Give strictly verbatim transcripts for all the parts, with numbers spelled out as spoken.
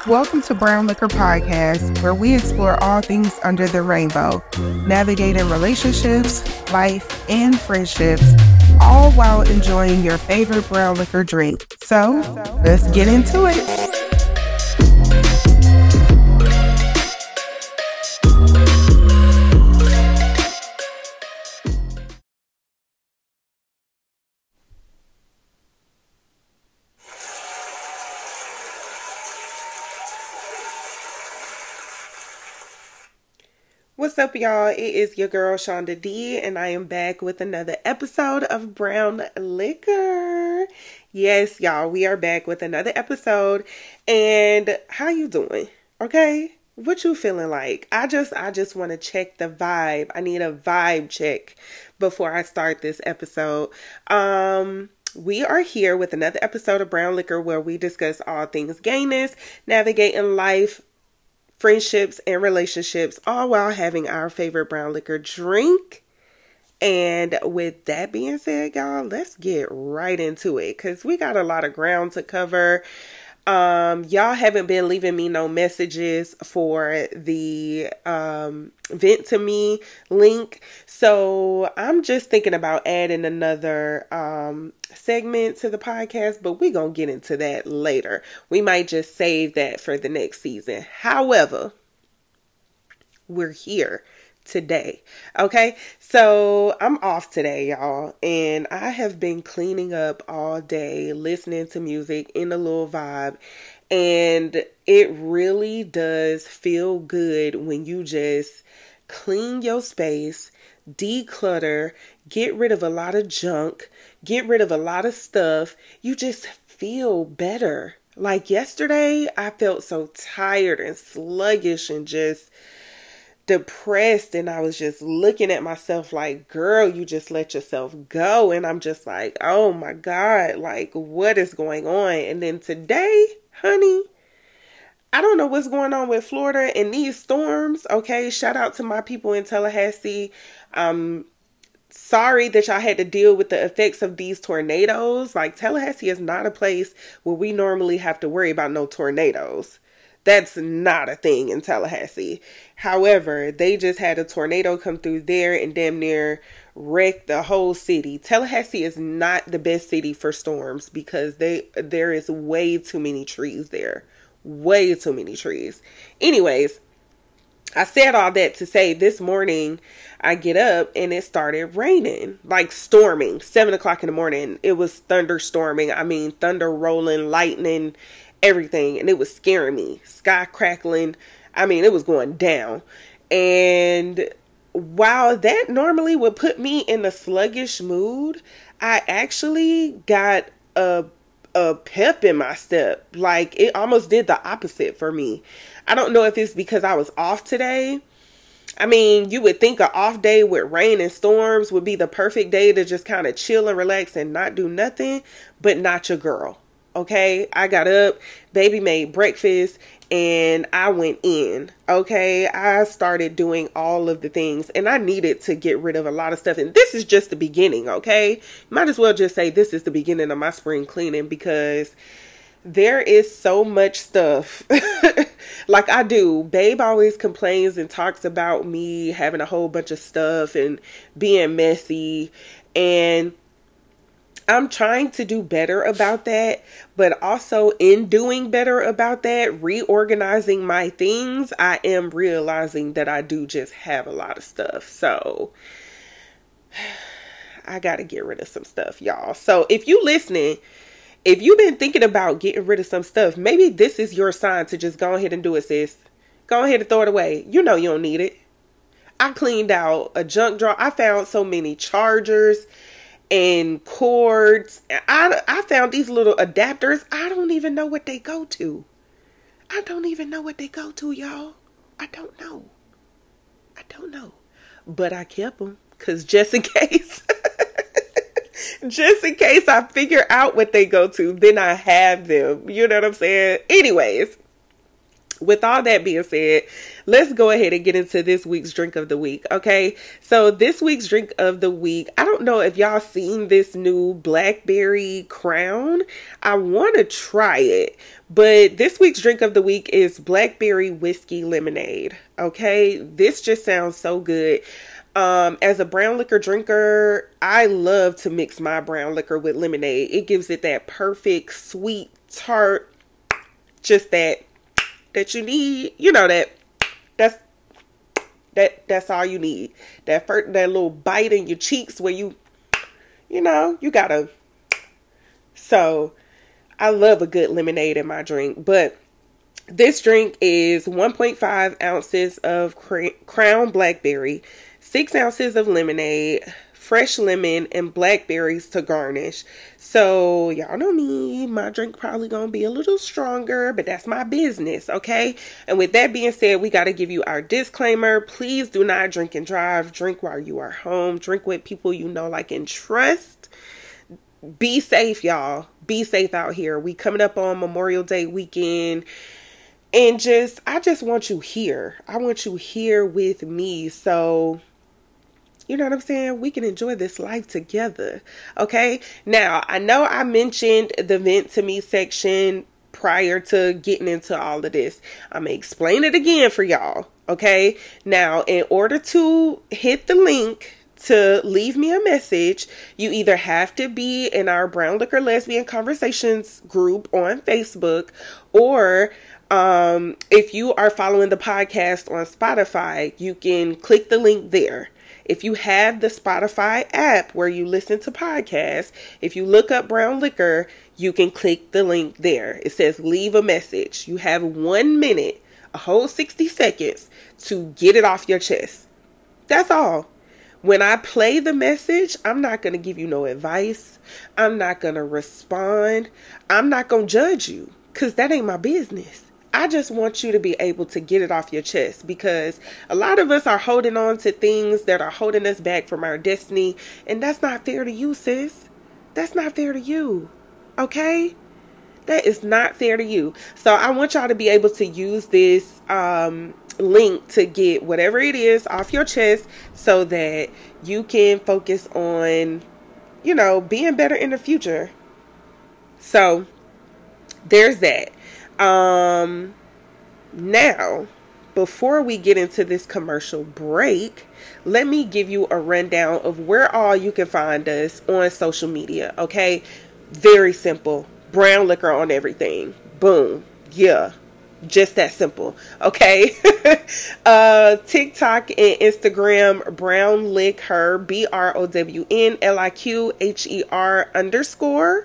Welcome to Brown Liquor Podcast, where we explore all things under the rainbow, navigating relationships, life, and friendships, all while enjoying your favorite brown liquor drink. So, let's get into it. What's up, y'all? It is your girl, Shonda D, and I am back with another episode of Brown Liquor. Yes, y'all, we are back with another episode. And how you doing? Okay? What you feeling like? I just, I just want to check the vibe. I need a vibe check before I start this episode. Um... We are here with another episode of Brown Liquor, where we discuss all things gayness, navigating life, friendships, and relationships, all while having our favorite brown liquor drink. And with that being said, y'all, let's get right into it, because we got a lot of ground to cover. Um, y'all haven't been leaving me no messages for the um, Vent to Me link. So I'm just thinking about adding another um, segment to the podcast, but we're going to get into that later. We might just save that for the next season. However, we're here today. Okay, so I'm off today, y'all, and I have been cleaning up all day, listening to music in a little vibe, and it really does feel good when you just clean your space, declutter, get rid of a lot of junk, get rid of a lot of stuff. You just feel better. Like yesterday, I felt so tired and sluggish and just depressed, and I was just looking at myself like, girl, you just let yourself go. And I'm just like, oh my God, like, what is going on? And then today, honey, I don't know what's going on with Florida and these storms. Okay, shout out to my people in Tallahassee. Um, sorry that y'all had to deal with the effects of these tornadoes. Like, Tallahassee is not a place where we normally have to worry about no tornadoes. That's not a thing in Tallahassee. However, they just had a tornado come through there and damn near wreck the whole city. Tallahassee is not the best city for storms because they there is way too many trees there. Way too many trees. Anyways, I said all that to say this morning I get up and it started raining, like storming. Seven o'clock in the morning, it was thunderstorming. I mean, thunder rolling, lightning, everything, and it was scaring me. Sky crackling. I mean, it was going down. And while that normally would put me in a sluggish mood, I actually got a a pep in my step. Like, it almost did the opposite for me. I don't know if it's because I was off today. I mean, you would think an off day with rain and storms would be the perfect day to just kind of chill and relax and not do nothing, but not your girl. Okay, I got up, baby made breakfast, and I went in. Okay, I started doing all of the things, and I needed to get rid of a lot of stuff. And this is just the beginning, okay? Might as well just say this is the beginning of my spring cleaning, because there is so much stuff. Like I do. Babe always complains and talks about me having a whole bunch of stuff and being messy, and I'm trying to do better about that, but also in doing better about that, reorganizing my things, I am realizing that I do just have a lot of stuff. So I got to get rid of some stuff, y'all. So if you listening, if you've been thinking about getting rid of some stuff, maybe this is your sign to just go ahead and do it, sis. Go ahead and throw it away. You know you don't need it. I cleaned out a junk drawer. I found so many chargers and cords. I, I found these little adapters. I don't even know what they go to. I don't even know what they go to, y'all. I don't know. I don't know. But I kept them, because just in case, just in case I figure out what they go to, then I have them. You know what I'm saying? Anyways, with all that being said, let's go ahead and get into this week's drink of the week. Okay, so this week's drink of the week, I don't know if y'all seen this new blackberry crown. I want to try it, but this week's drink of the week is blackberry whiskey lemonade. Okay, this just sounds so good. Um, as a brown liquor drinker, I love to mix my brown liquor with lemonade. It gives it that perfect sweet tart, just that that you need, you know, that that's that that's all you need. That first, that little bite in your cheeks where you you know, you gotta. So I love a good lemonade in my drink, but this drink is one point five ounces of Crown Blackberry, six ounces of lemonade, fresh lemon, and blackberries to garnish. So y'all know me, my drink probably gonna be a little stronger, but that's my business, okay? And with that being said, we got to give you our disclaimer. Please do not drink and drive. Drink while you are home. Drink with people you know, like, and trust. Be safe, y'all. Be safe out here. We coming up on Memorial Day weekend. And just, I just want you here. I want you here with me. So, you know what I'm saying? We can enjoy this life together. Okay. Now, I know I mentioned the vent to me section prior to getting into all of this. I'm going to explain it again for y'all. Okay. Now, in order to hit the link to leave me a message, you either have to be in our Brown Liquor Lesbian Conversations group on Facebook, or um, if you are following the podcast on Spotify, you can click the link there. If you have the Spotify app where you listen to podcasts, if you look up Brown Liquor, you can click the link there. It says leave a message. You have one minute, a whole sixty seconds to get it off your chest. That's all. When I play the message, I'm not going to give you no advice. I'm not going to respond. I'm not going to judge you, because that ain't my business. I just want you to be able to get it off your chest, because a lot of us are holding on to things that are holding us back from our destiny. And that's not fair to you, sis. That's not fair to you. Okay? That is not fair to you. So I want y'all to be able to use this um, link to get whatever it is off your chest, so that you can focus on, you know, being better in the future. So there's that. Um, now, before we get into this commercial break, let me give you a rundown of where all you can find us on social media. Okay. Very simple. Brown Liquor on everything. Boom. Yeah. Just that simple. Okay. uh, TikTok and Instagram, Brown Liquor, B R O W N L I Q H E R underscore.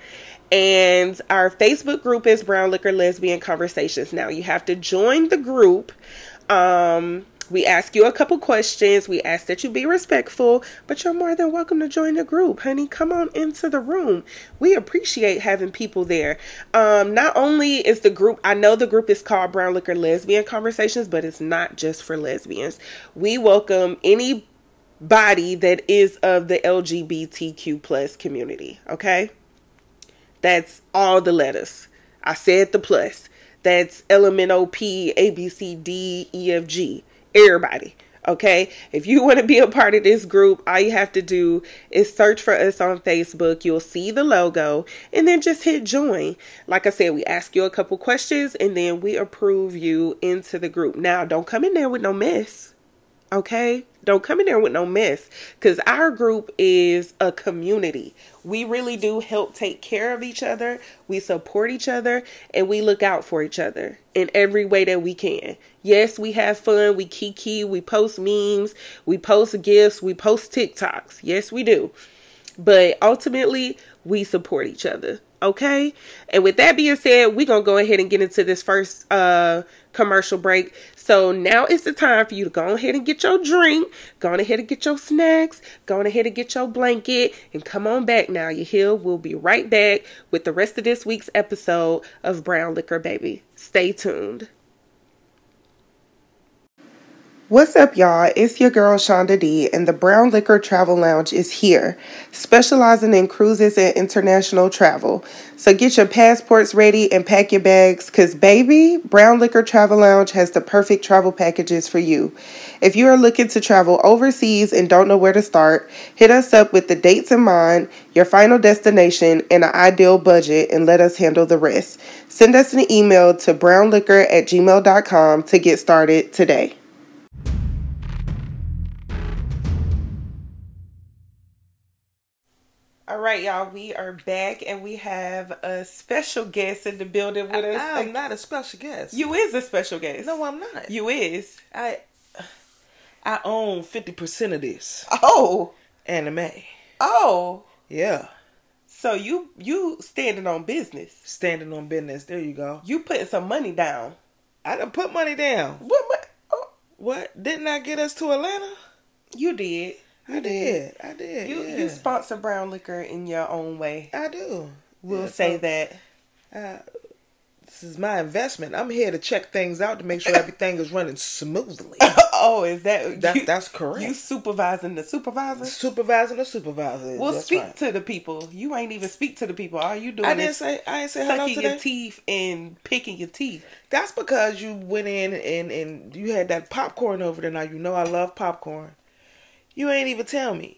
And our Facebook group is Brown Liquor Lesbian Conversations. Now, you have to join the group. Um, we ask you a couple questions. We ask that you be respectful, but you're more than welcome to join the group, honey. Come on into the room. We appreciate having people there. Um, not only is the group, I know the group is called Brown Liquor Lesbian Conversations, but it's not just for lesbians. We welcome anybody that is of the L G B T Q plus community. Okay. That's all the letters. I said the plus. That's L M N O P, A B C D, E F G. Everybody. Okay. If you want to be a part of this group, all you have to do is search for us on Facebook. You'll see the logo and then just hit join. Like I said, we ask you a couple questions and then we approve you into the group. Now, don't come in there with no mess. Okay. Don't come in there with no mess, because our group is a community. We really do help take care of each other. We support each other and we look out for each other in every way that we can. Yes, we have fun. We kiki, we post memes, we post gifts, we post TikToks. Yes, we do. But ultimately, we support each other. Okay. And with that being said, we're going to go ahead and get into this first uh, commercial break. So now is the time for you to go ahead and get your drink, go on ahead and get your snacks, go on ahead and get your blanket, and come on back now. You hear? We'll be right back with the rest of this week's episode of Brown Liquor, baby. Stay tuned. What's up, y'all? It's your girl Shonda D, and the Brown Liquor Travel Lounge is here, specializing in cruises and international travel. So get your passports ready and pack your bags, because baby, Brown Liquor Travel Lounge has the perfect travel packages for you. If you are looking to travel overseas and don't know where to start, hit us up with the dates in mind, your final destination, and an ideal budget, and let us handle the rest. Send us an email to brownliquor at gmail dot com to get started today. All right, y'all, we are back, and we have a special guest in the building with us. I'm not a special guest. You is a special guest. No, I'm not. You is. I I own fifty percent of this. Oh. Anime. Oh. Yeah. So you you standing on business. Standing on business. There you go. You putting some money down. I done put money down. What? What? Oh. What? Didn't I get us to Atlanta? You did. I did. I did. You yeah. you sponsor Brown Liquor in your own way. I do. We'll yeah, say so, that. Uh, this is my investment. I'm here to check things out to make sure everything is running smoothly. Oh, is that, that you, that's correct? You supervising the supervisor? Supervising the supervisor. Well, that's speak right. to the people. You ain't even speak to the people. All you doing I didn't is say I didn't say hello sucking today. your teeth and picking your teeth. That's because you went in and, and you had that popcorn over there. Now you know I love popcorn. You ain't even tell me.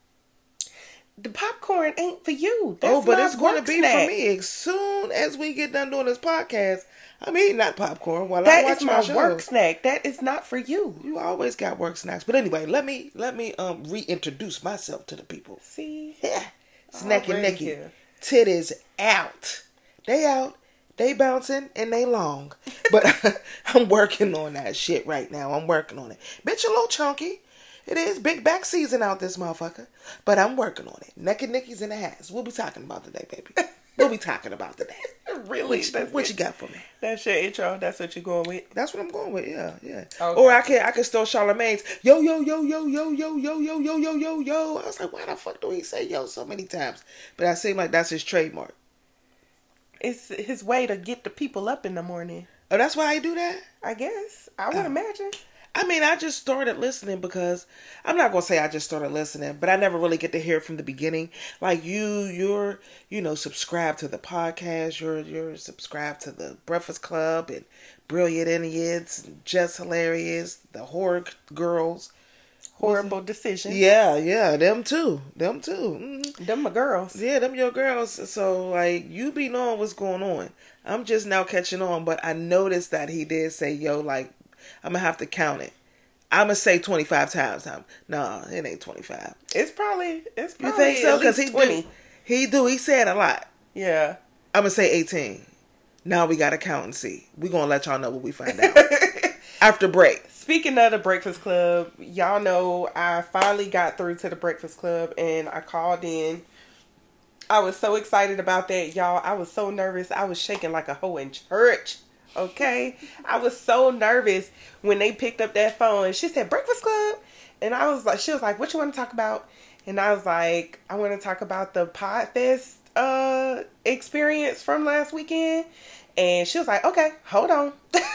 The popcorn ain't for you. That's oh, but my it's going to work be snack. for me. As soon as we get done doing this podcast, I'm eating that popcorn while That I watch is my, my show. work snack. That is not for you. You always got work snacks. But anyway, let me let me um reintroduce myself to the people. See? Yeah. It's Necky Already Nicky. here. Titties out. They out. They bouncing and they long. But I'm working on that shit right now. I'm working on it. Bitch, a little chunky. It is big back season out this motherfucker. But I'm working on it. Necky Nicky's in the house. We'll be talking about today, baby. We'll be talking about today. Really? What, That's what it? you got for me? That's your intro. That's what you're going with. That's what I'm going with. Yeah, yeah. Okay. Or I can I can steal Charlamagne's yo yo yo yo yo yo yo yo yo yo yo yo. I was like, why the fuck do he say yo so many times? But I seem like that's his trademark. It's his way to get the people up in the morning. Oh, that's why I do that? I guess. I would Oh. imagine. I mean, I just started listening because I'm not gonna say I just started listening, but I never really get to hear it from the beginning. Like you, you're you know subscribed to the podcast. You're you're subscribed to the Breakfast Club and Brilliant Idiots, and Just Hilarious, the Horror Girls. Horrible decision. Yeah, yeah, them too, them too. Mm-hmm. Them my girls. Yeah, them your girls. So like, you be knowing what's going on. I'm just now catching on, but I noticed that he did say yo like. I'm gonna have to count it. I'm gonna say twenty-five times. Time. No, it ain't twenty-five. It's probably it's You probably think so? Because he twenty. do. He do. He said a lot. Yeah. I'm gonna say eighteen. Now we gotta count and see. We gonna let y'all know what we find out after break. Speaking of the Breakfast Club, y'all know I finally got through to the Breakfast Club and I called in. I was so excited about that, y'all. I was so nervous. I was shaking like a hoe in church. Okay, I was so nervous when they picked up that phone. She said, Breakfast Club. And I was like, she was like, what you want to talk about? And I was like, I want to talk about the Podfest uh, experience from last weekend. And she was like, okay, hold on.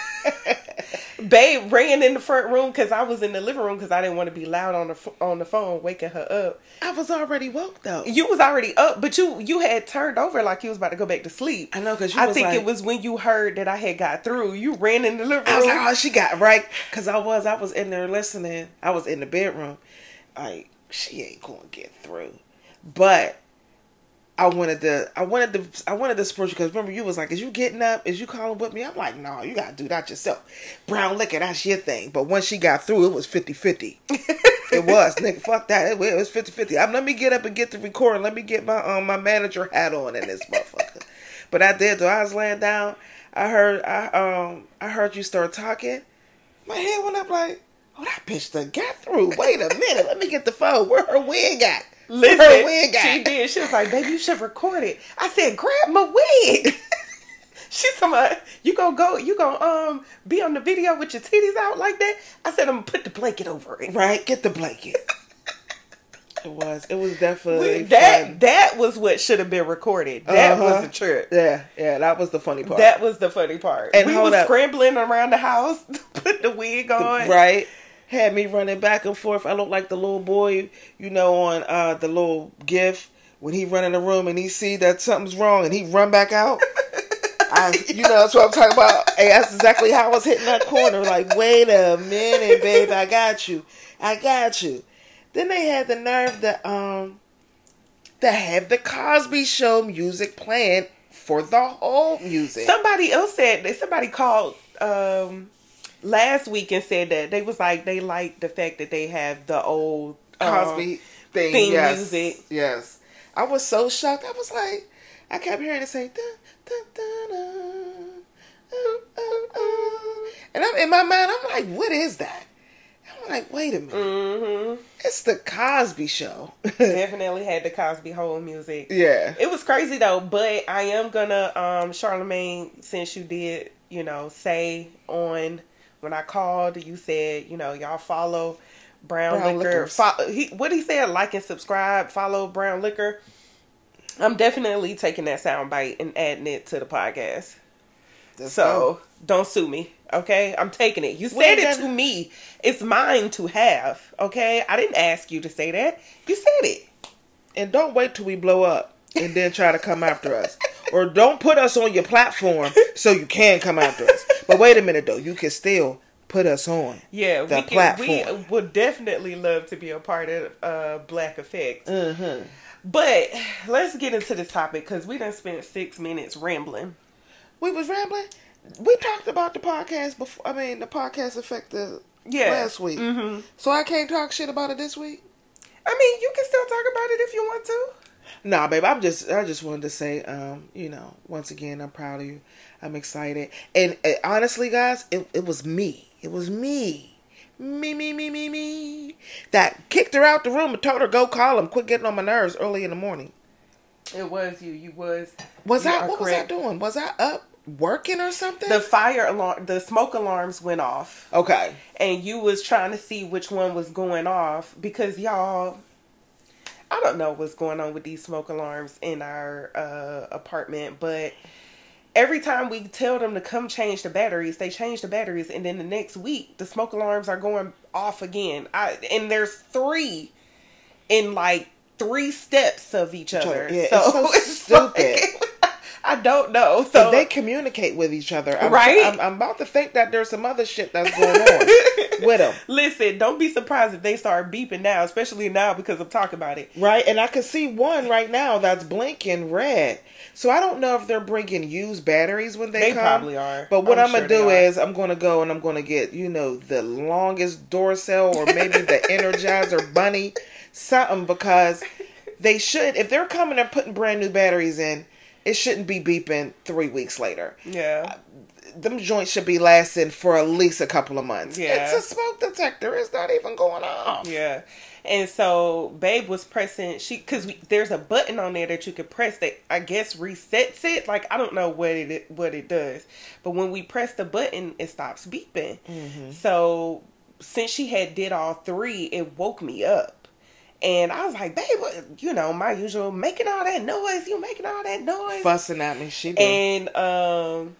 Babe ran in the front room because I was in the living room because I didn't want to be loud on the on the phone waking her up. I was already woke though. You was already up, but you you had turned over like you was about to go back to sleep. I know because I was think like, it was when you heard that I had got through. You ran in the living room. I was like, oh, she got right because I was I was in there listening. I was in the bedroom, like she ain't gonna get through, but. I wanted to, I wanted to, I wanted to support you because remember you was like, is you getting up? Is you calling with me? I'm like, no, you gotta do that yourself. Brown Liquor, that's your thing. But once she got through, it was fifty-fifty. It was, nigga, fuck that. It was fifty-fifty. I'm, let me get up and get the recording. Let me get my um my manager hat on in this motherfucker. But I did though. I was laying down. I heard, I um, I heard you start talking. My head went up like, oh, that bitch done got through. Wait a minute. Let me get the phone. Where her wig at? Listen, her wig at? She did. She was like, baby, you should record it. I said, grab my wig. She's talking, you gonna go, you gonna um be on the video with your titties out like that? I said, I'm gonna put the blanket over it. Right, get the blanket. It was, it was definitely that. fun. That was what should have been recorded. That Uh-huh. was the trip. Yeah, yeah, that was the funny part. That was the funny part. And we hold was up. scrambling around the house to put the wig on. Right. had me running back and forth. I look like the little boy, you know, on uh, the little GIF when he run in the room and he see that something's wrong and he run back out. I, you know, that's what I'm talking about. Hey, that's exactly how I was hitting that corner. Like, wait a minute, babe, I got you, I got you. Then they had the nerve to um, to have the Cosby Show music playing for the whole music. Somebody else said that. Somebody called um, last week and said that they was like they like the fact that they have the old um, Cosby thing, theme yes. music. Yes, I was so shocked. I was like, I kept hearing it say, dun, dun, dun, dun, uh, uh, uh. And I'm in my mind. I'm like, what is that? I'm like, wait a minute. Mm-hmm. It's the Cosby Show. Definitely had the Cosby whole music. Yeah. It was crazy though, but I am gonna, um, Charlamagne, since you did, you know, say on, when I called, you said, you know, y'all follow Brown, Brown Liquor. Fo- he, what he said, like and subscribe, follow Brown Liquor. I'm definitely taking that soundbite and adding it to the podcast. That's so, cool. Don't sue me. Okay, I'm taking it. You said it to me. It's mine to have. Okay, I didn't ask you to say that. You said it. And don't wait till we blow up and then try to come after us. Or don't put us on your platform so you can come after us. But wait a minute though, you can still put us on. Yeah, the we can, platform. We would definitely love to be a part of uh, Black Effect. Mm-hmm. But let's get into this topic because we done spent six minutes rambling. We was rambling. We talked about the podcast before. I mean, the podcast effect the yeah. last week. Mm-hmm. So I can't talk shit about it this week. I mean, you can still talk about it if you want to. Nah, babe. I'm just. I just wanted to say, um, you know, once again, I'm proud of you. I'm excited, and uh, honestly, guys, it it was me. It was me. Me, me, me, me, me. That kicked her out the room and told her go call him. Quit getting on my nerves early in the morning. It was you. You was. Was you I? What correct. was I doing? Was I up? Working or something? The fire alarm, the smoke alarms went off. Okay. And you was trying to see which one was going off because y'all, I don't know what's going on with these smoke alarms in our uh, apartment, but every time we tell them to come change the batteries, they change the batteries, and then the next week the smoke alarms are going off again. I and there's three in like three steps of each other. Yeah, so it's so it's stupid. Like, I don't know. So and they communicate with each other, I'm, right? I'm, I'm about to think that there's some other shit that's going on with them. Listen, don't be surprised if they start beeping now, especially now because I'm talking about it. Right, and I can see one right now that's blinking red. So I don't know if they're bringing used batteries when they, they come. They probably are. But what I'm, I'm sure gonna do is I'm gonna go and I'm gonna get, you know, the longest door cell or maybe the Energizer Bunny, something, because they should, if they're coming and putting brand new batteries in, it shouldn't be beeping three weeks later. Yeah. Uh, them joints should be lasting for at least a couple of months. Yeah. It's a smoke detector. It's not even going off. Yeah. And so Babe was pressing, she, cause we, there's a button on there that you can press that I guess resets it. Like, I don't know what it, what it does, but when we press the button, it stops beeping. Mm-hmm. So since she had did all three, it woke me up. And I was like, babe, you know, my usual, making all that noise. You making all that noise. Fussing at me. She did. And um,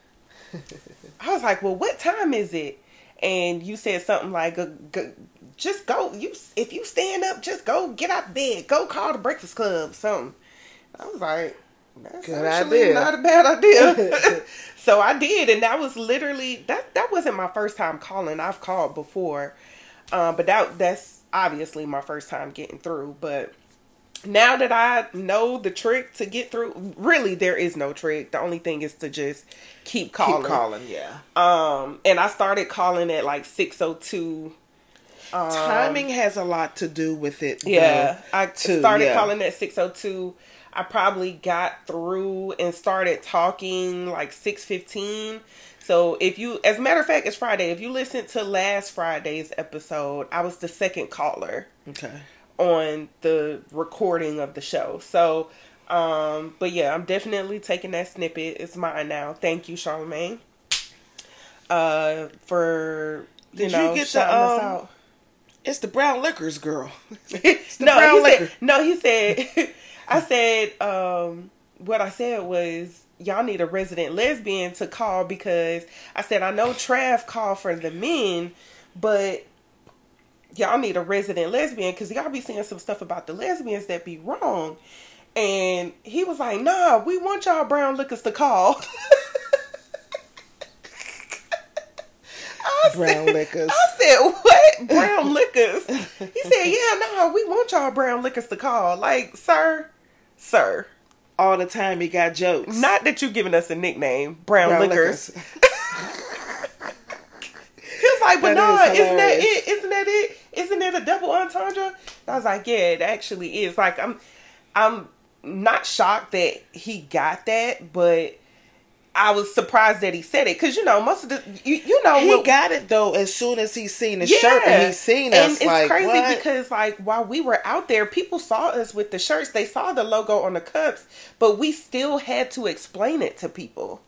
I was like, well, what time is it? And you said something like, go, go, just go. You, if you stand up, just go get out of bed. Go call the Breakfast Club, something. I was like, that's good actually idea. Not a bad idea. So I did. And that was literally, that, that wasn't my first time calling. I've called before. Um, but that that's obviously my first time getting through. But now that I know the trick to get through, really there is no trick. The only thing is to just keep calling. Keep calling, yeah. Um, and I started calling at like six oh two. Um, Timing has a lot to do with it. Yeah. Though, I too, started yeah. calling at six oh two. I probably got through and started talking like six fifteen. So if you, as a matter of fact, it's Friday. If you listen to last Friday's episode, I was the second caller. Okay. On the recording of the show. So, um, but yeah, I'm definitely taking that snippet. It's mine now. Thank you, Charlamagne. Uh, for, you Did know, you get shouting the, us um, out. It's the Brown Liquors, girl. It's the no, Brown he Liquor. Said, no, he said, I said, um, what I said was, y'all need a resident lesbian to call because I said, I know Trav called for the men, but y'all need a resident lesbian because y'all be saying some stuff about the lesbians that be wrong. And he was like, nah, we want y'all brown liquors to call. I brown said, liquors. I said, what? Brown liquors? He said, yeah, nah, we want y'all brown liquors to call. Like, sir, sir. All the time he got jokes. Not that you giving us a nickname, brown, brown liquors. liquors. He was like, but no, is isn't that it? Isn't that it? Isn't it a double entendre? I was like, yeah, it actually is. Like, I'm, I'm not shocked that he got that, but I was surprised that he said it because you know most of the you, you know he what, got it though as soon as he seen the yeah. shirt and he seen us. And it's like, crazy what? Because like while we were out there, people saw us with the shirts. They saw the logo on the cups, but we still had to explain it to people.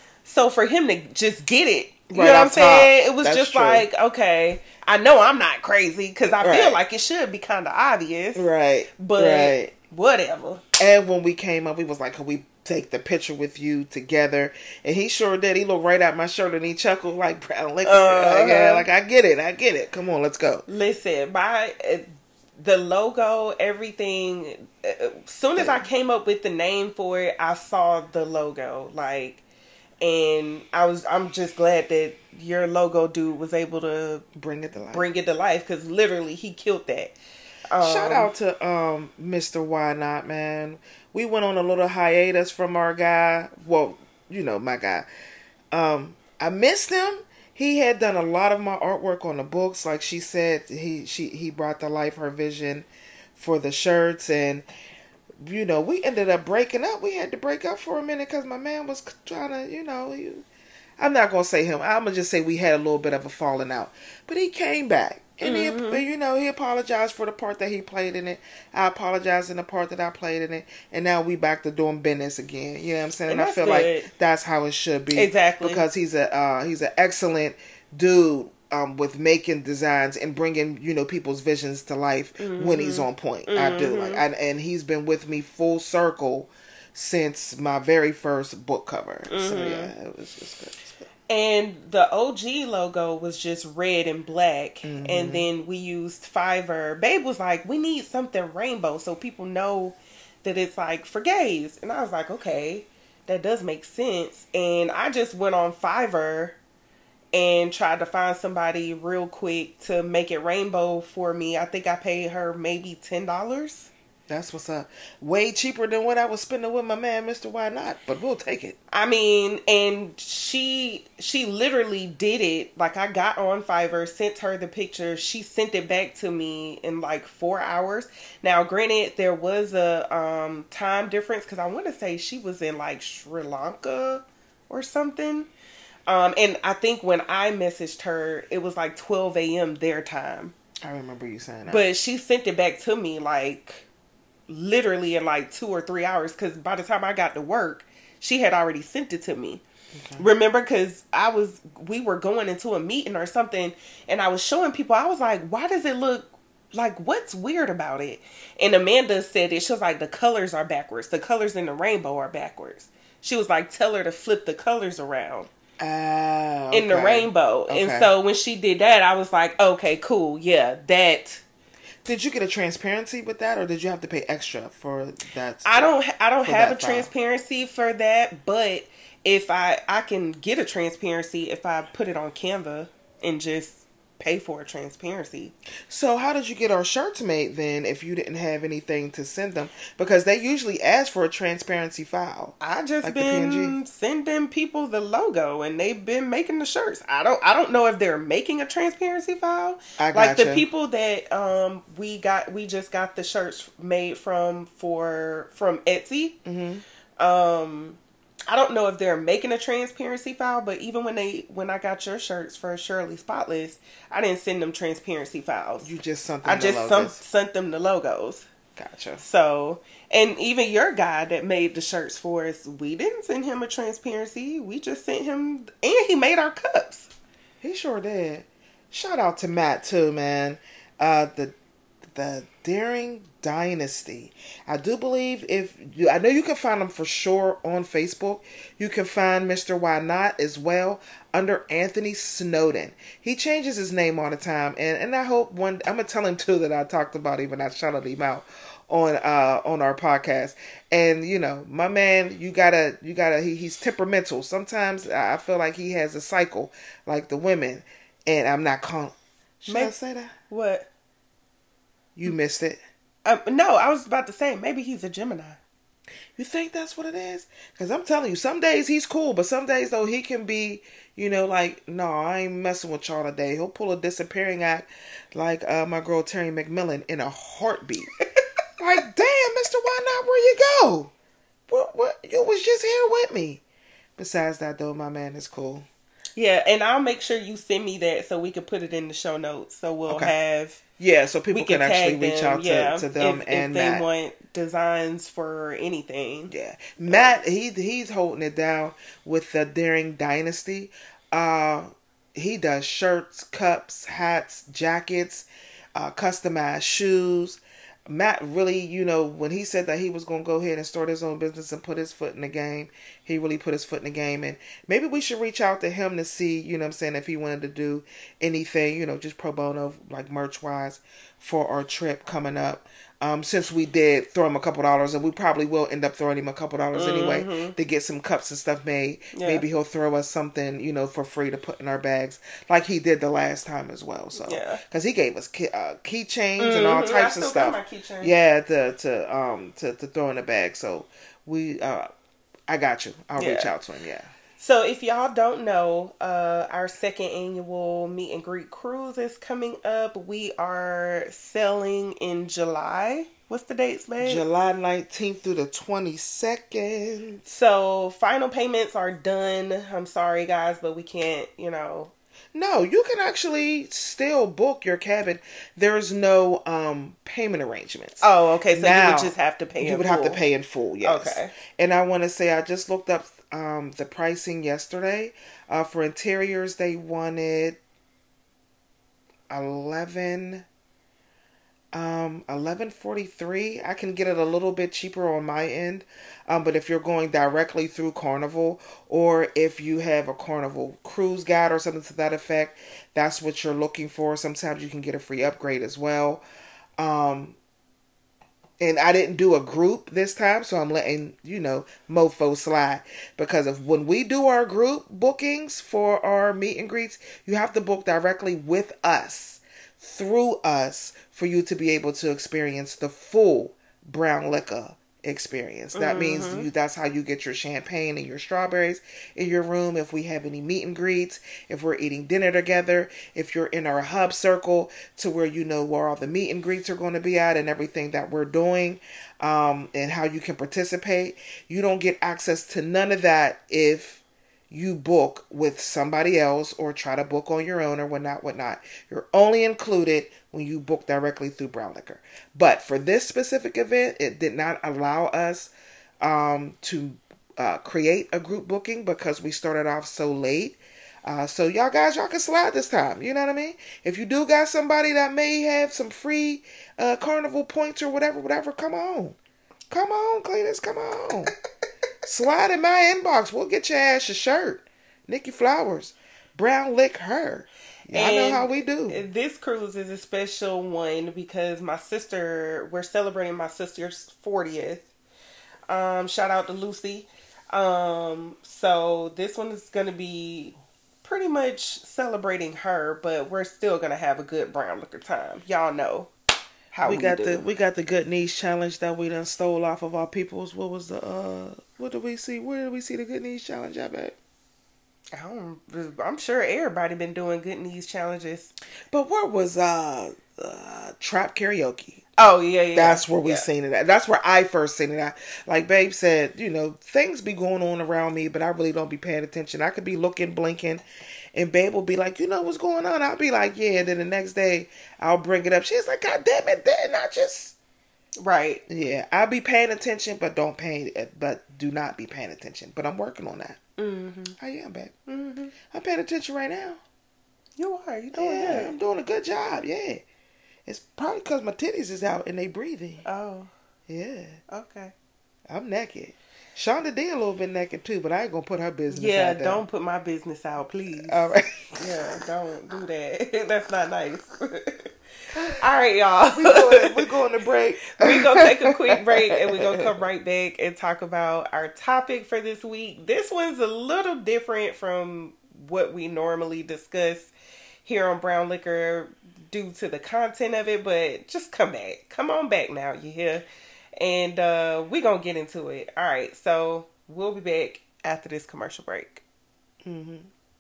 So for him to just get it, you right know what I'm saying? Top. It was That's just true. Like, okay, I know I'm not crazy because I right. feel like it should be kind of obvious, right? But right. whatever. And when we came up, we was like, can we take the picture with you together? And he sure did. He looked right at my shirt and he chuckled like brown liquor. Uh-huh. Yeah, like I get it, I get it. Come on, let's go. Listen, my uh, the logo, everything. As soon as I came up with the name for it, I saw the logo, like, and I was. I'm just glad that your logo dude was able to bring it to life. Bring it to life because literally he killed that. Um, Shout out to um, Mister Why Not, man. We went on a little hiatus from our guy. Well, you know, my guy. Um, I missed him. He had done a lot of my artwork on the books. Like she said, he she he brought to life her vision for the shirts. And, you know, we ended up breaking up. We had to break up for a minute because my man was trying to, you know, he, I'm not going to say him. I'm going to just say we had a little bit of a falling out. But he came back. And mm-hmm. he, you know, he apologized for the part that he played in it. I apologized in the part that I played in it. And now we back to doing business again. You know what I'm saying? And, and I feel good. Like that's how it should be. Exactly. Because he's a uh, he's an excellent dude um, with making designs and bringing, you know, people's visions to life mm-hmm. when he's on point. Mm-hmm. I do. Like, I, and he's been with me full circle since my very first book cover. Mm-hmm. So yeah, it was just good. And the O G logo was just red and black. Mm-hmm. And then we used Fiverr. Babe was like, we need something rainbow so people know that it's like for gays. And I was like, okay, that does make sense. And I just went on Fiverr and tried to find somebody real quick to make it rainbow for me. I think I paid her maybe ten dollars. That's what's up. Way cheaper than what I was spending with my man, Mister Why Not? But we'll take it. I mean, and she she literally did it. Like, I got on Fiverr, sent her the picture. She sent it back to me in like four hours. Now, granted, there was a um, time difference because I want to say she was in like Sri Lanka or something. Um, and I think when I messaged her, it was like twelve a.m. their time. I remember you saying that. But she sent it back to me like literally in like two or three hours because by the time I got to work, she had already sent it to me. Okay. Remember, because I was, we were going into a meeting or something and I was showing people, I was like, why does it look like, what's weird about it? And Amanda said it, she was like, the colors are backwards. The colors in the rainbow are backwards. She was like, tell her to flip the colors around. Uh, okay. In the rainbow. Okay. And so when she did that, I was like, okay, cool. Yeah, that. Did you get a transparency with that, or did you have to pay extra for that? I don't. I don't have a file? transparency for that, but if I I can get a transparency if I put it on Canva and just pay for a transparency. So how did you get our shirts made then if you didn't have anything to send them? Because they usually ask for a transparency file. I just like been sending people the logo and they've been making the shirts. I don't I don't know if they're making a transparency file. I like gotcha. The people that um we got we just got the shirts made from for from Etsy. Mm-hmm. Um I don't know if they're making a transparency file, but even when they when I got your shirts for Shirley Spotless, I didn't send them transparency files. You just sent them I just the logos. Sent, sent them the logos. Gotcha. So, and even your guy that made the shirts for us, we didn't send him a transparency. We just sent him, and he made our cups. He sure did. Shout out to Matt too, man. Uh, the the Daring Dynasty. I do believe if you, I know you can find them for sure on Facebook. You can find Mister Why Not as well under Anthony Snowden. He changes his name all the time, and, and I hope one. I'm gonna tell him too that I talked about him and I shouted him out on uh on our podcast. And you know, my man, you gotta you gotta he, he's temperamental. Sometimes I feel like he has a cycle like the women, and I'm not calling. Should Maybe, I say that? What? You missed it. Um, no, I was about to say maybe he's a Gemini. You think that's what it is? Because I'm telling you, some days he's cool, but some days though he can be, you know, like, no, I ain't messing with y'all today. He'll pull a disappearing act like uh, my girl Terry McMillan in a heartbeat. Like, damn, Mister Why Not, where you go? What, what? You was just here with me. Besides that, though, my man is cool. Yeah, and I'll make sure you send me that so we can put it in the show notes. So we'll okay. have... Yeah, so people can, can actually reach them. out to, yeah, to them if, and if they Matt. want designs for anything. Yeah. Matt, he he's holding it down with the Daring Dynasty. Uh, he does shirts, cups, hats, jackets, uh, customized shoes. Matt really, you know, when he said that he was going to go ahead and start his own business and put his foot in the game, he really put his foot in the game. And maybe we should reach out to him to see, you know what I'm saying, if he wanted to do anything, you know, just pro bono, like merch-wise for our trip coming up. Um, since we did throw him a couple dollars, and we probably will end up throwing him a couple dollars mm-hmm. anyway to get some cups and stuff made. Yeah. Maybe he'll throw us something, you know, for free to put in our bags, like he did the last time as well. So, yeah, because he gave us key, uh, keychains mm-hmm. and all types of stuff. Yeah, to to um to, to throw in the bag. So we, uh, I got you. I'll yeah. reach out to him. Yeah. So if y'all don't know, uh, our second annual meet and greet cruise is coming up. We are sailing in July. What's the dates, babe? July nineteenth through the twenty-second. So final payments are done. I'm sorry, guys, but we can't, you know. No, you can actually still book your cabin. There's no um, payment arrangements. Oh, okay. So now, you would just have to pay in full. You would have to pay in full, yes. Okay. And I want to say, I just looked up um, the pricing yesterday. Uh, for interiors, they wanted eleven um eleven forty-three. I can get it a little bit cheaper on my end, um but if you're going directly through Carnival, or if you have a Carnival cruise guide or something to that effect, that's what you're looking for. Sometimes you can get a free upgrade as well. um And I didn't do a group this time, so I'm letting, you know, mofo slide. Because of when we do our group bookings for our meet and greets, you have to book directly with us, through us, for you to be able to experience the full Brown Liquor experience. That mm-hmm. means you, that's how you get your champagne and your strawberries in your room. If we have any meet and greets, if we're eating dinner together, if you're in our hub circle to where you know where all the meet and greets are going to be at and everything that we're doing, um, and how you can participate. You don't get access to none of that if you book with somebody else or try to book on your own or whatnot, whatnot. You're only included when you book directly through Brown Liquor. But for this specific event, it did not allow us um, to uh, create a group booking because we started off so late. Uh, so y'all guys, y'all can slide this time. You know what I mean? If you do got somebody that may have some free uh, Carnival points or whatever, whatever, come on. Come on, Cletus, come on. Slide in my inbox. We'll get your ass a shirt. Nikki Flowers. Brown Lick her. Y'all know how we do. This cruise is a special one because my sister, we're celebrating my sister's fortieth. Um, shout out to Lucy. Um, so this one is going to be pretty much celebrating her, but we're still going to have a good Brown Liquor time. Y'all know how we, we got do. the we got the good knees challenge that we done stole off of our peoples. What was the uh what did we see? Where did we see the good knees challenge at, babe? I don't, I'm sure everybody been doing good knees challenges. But where was uh, uh trap karaoke? Oh yeah, yeah. That's where we yeah. seen it at. That's where I first seen it at. Like Babe said, you know, things be going on around me, but I really don't be paying attention. I could be looking, blinking, and Babe will be like, you know what's going on? I'll be like, yeah. And then the next day, I'll bring it up. She's like, God damn it, didn't I just... Right. Yeah, I'll be paying attention, but don't pay, but do not be paying attention. But I'm working on that. Mm-hmm. I am, babe. Mm-hmm. I'm paying attention right now. You are. You doing yeah, good. I'm doing a good job. Yeah. It's probably because my titties is out and they breathing. Oh. Yeah. Okay. I'm naked. Shonda D a little bit naked too, but I ain't gonna put her business yeah, out there. Don't put my business out, please. All right. Yeah, don't do that. That's not nice. All right, y'all. We're going, we going to break. We're going to take a quick break and we're going to come right back and talk about our topic for this week. This one's a little different from what we normally discuss here on Brown Liquor due to the content of it, but just come back. Come on back now, you hear? And uh, we're going to get into it. All right, so we'll be back after this commercial break. Mm-hmm.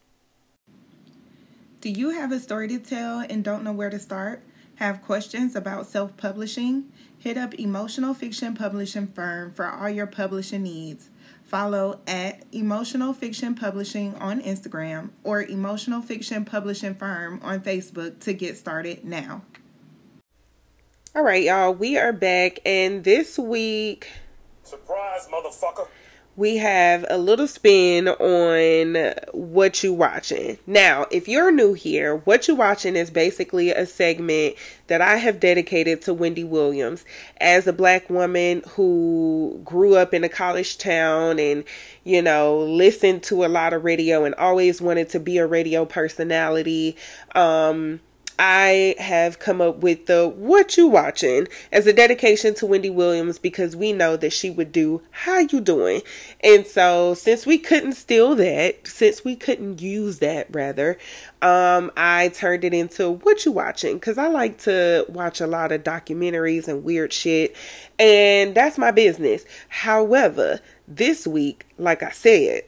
Do you have a story to tell and don't know where to start? Have questions about self-publishing? Hit up Emotional Fiction Publishing Firm for all your publishing needs. Follow at Emotional Fiction Publishing on Instagram or Emotional Fiction Publishing Firm on Facebook to get started now. All right, y'all, we are back, and this week, surprise, motherfucker, we have a little spin on What You Watching. Now, if you're new here, What You Watching is basically a segment that I have dedicated to Wendy Williams. As a black woman who grew up in a college town and, you know, listened to a lot of radio and always wanted to be a radio personality, um... I have come up with the What You Watching as a dedication to Wendy Williams because we know that she would do How You Doing. And so since we couldn't steal that, since we couldn't use that rather, um, I turned it into What You Watching because I like to watch a lot of documentaries and weird shit. And that's my business. However, this week, like I said,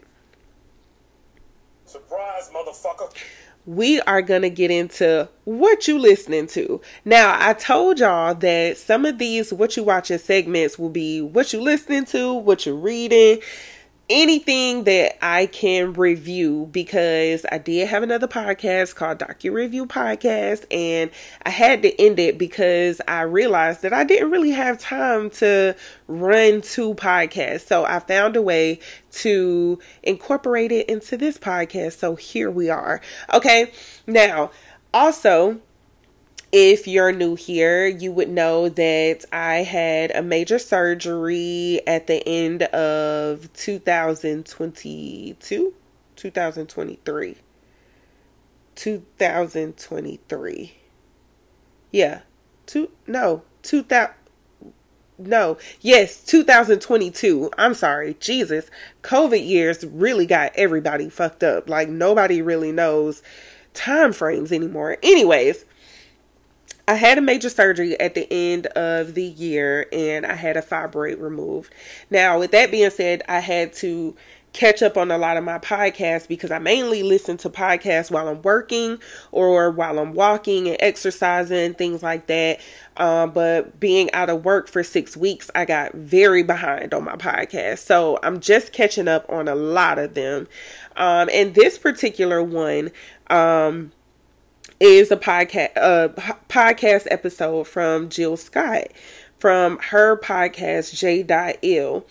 surprise, motherfucker, we are going to get into what you listening to. Now, I told y'all that some of these What You Watching segments will be what you listening to, what you're reading, anything that I can review, because I did have another podcast called Docu Review Podcast, and I had to end it because I realized that I didn't really have time to run two podcasts. So I found a way to incorporate it into this podcast. So here we are. Okay. Now, also, if you're new here, you would know that I had a major surgery at the end of two thousand twenty-two, two thousand twenty-three, two thousand twenty-three. Yeah. Two, no, two thousand. No, yes, two thousand twenty-two. I'm sorry. Jesus. COVID years really got everybody fucked up. Like, nobody really knows time frames anymore. Anyways, I had a major surgery at the end of the year and I had a fibroid removed. Now, with that being said, I had to catch up on a lot of my podcasts because I mainly listen to podcasts while I'm working or while I'm walking and exercising, things like that. Um, but being out of work for six weeks, I got very behind on my podcast. So I'm just catching up on a lot of them. Um, and this particular one, um, is a podcast, a podcast episode from Jill Scott from her podcast, J Ill.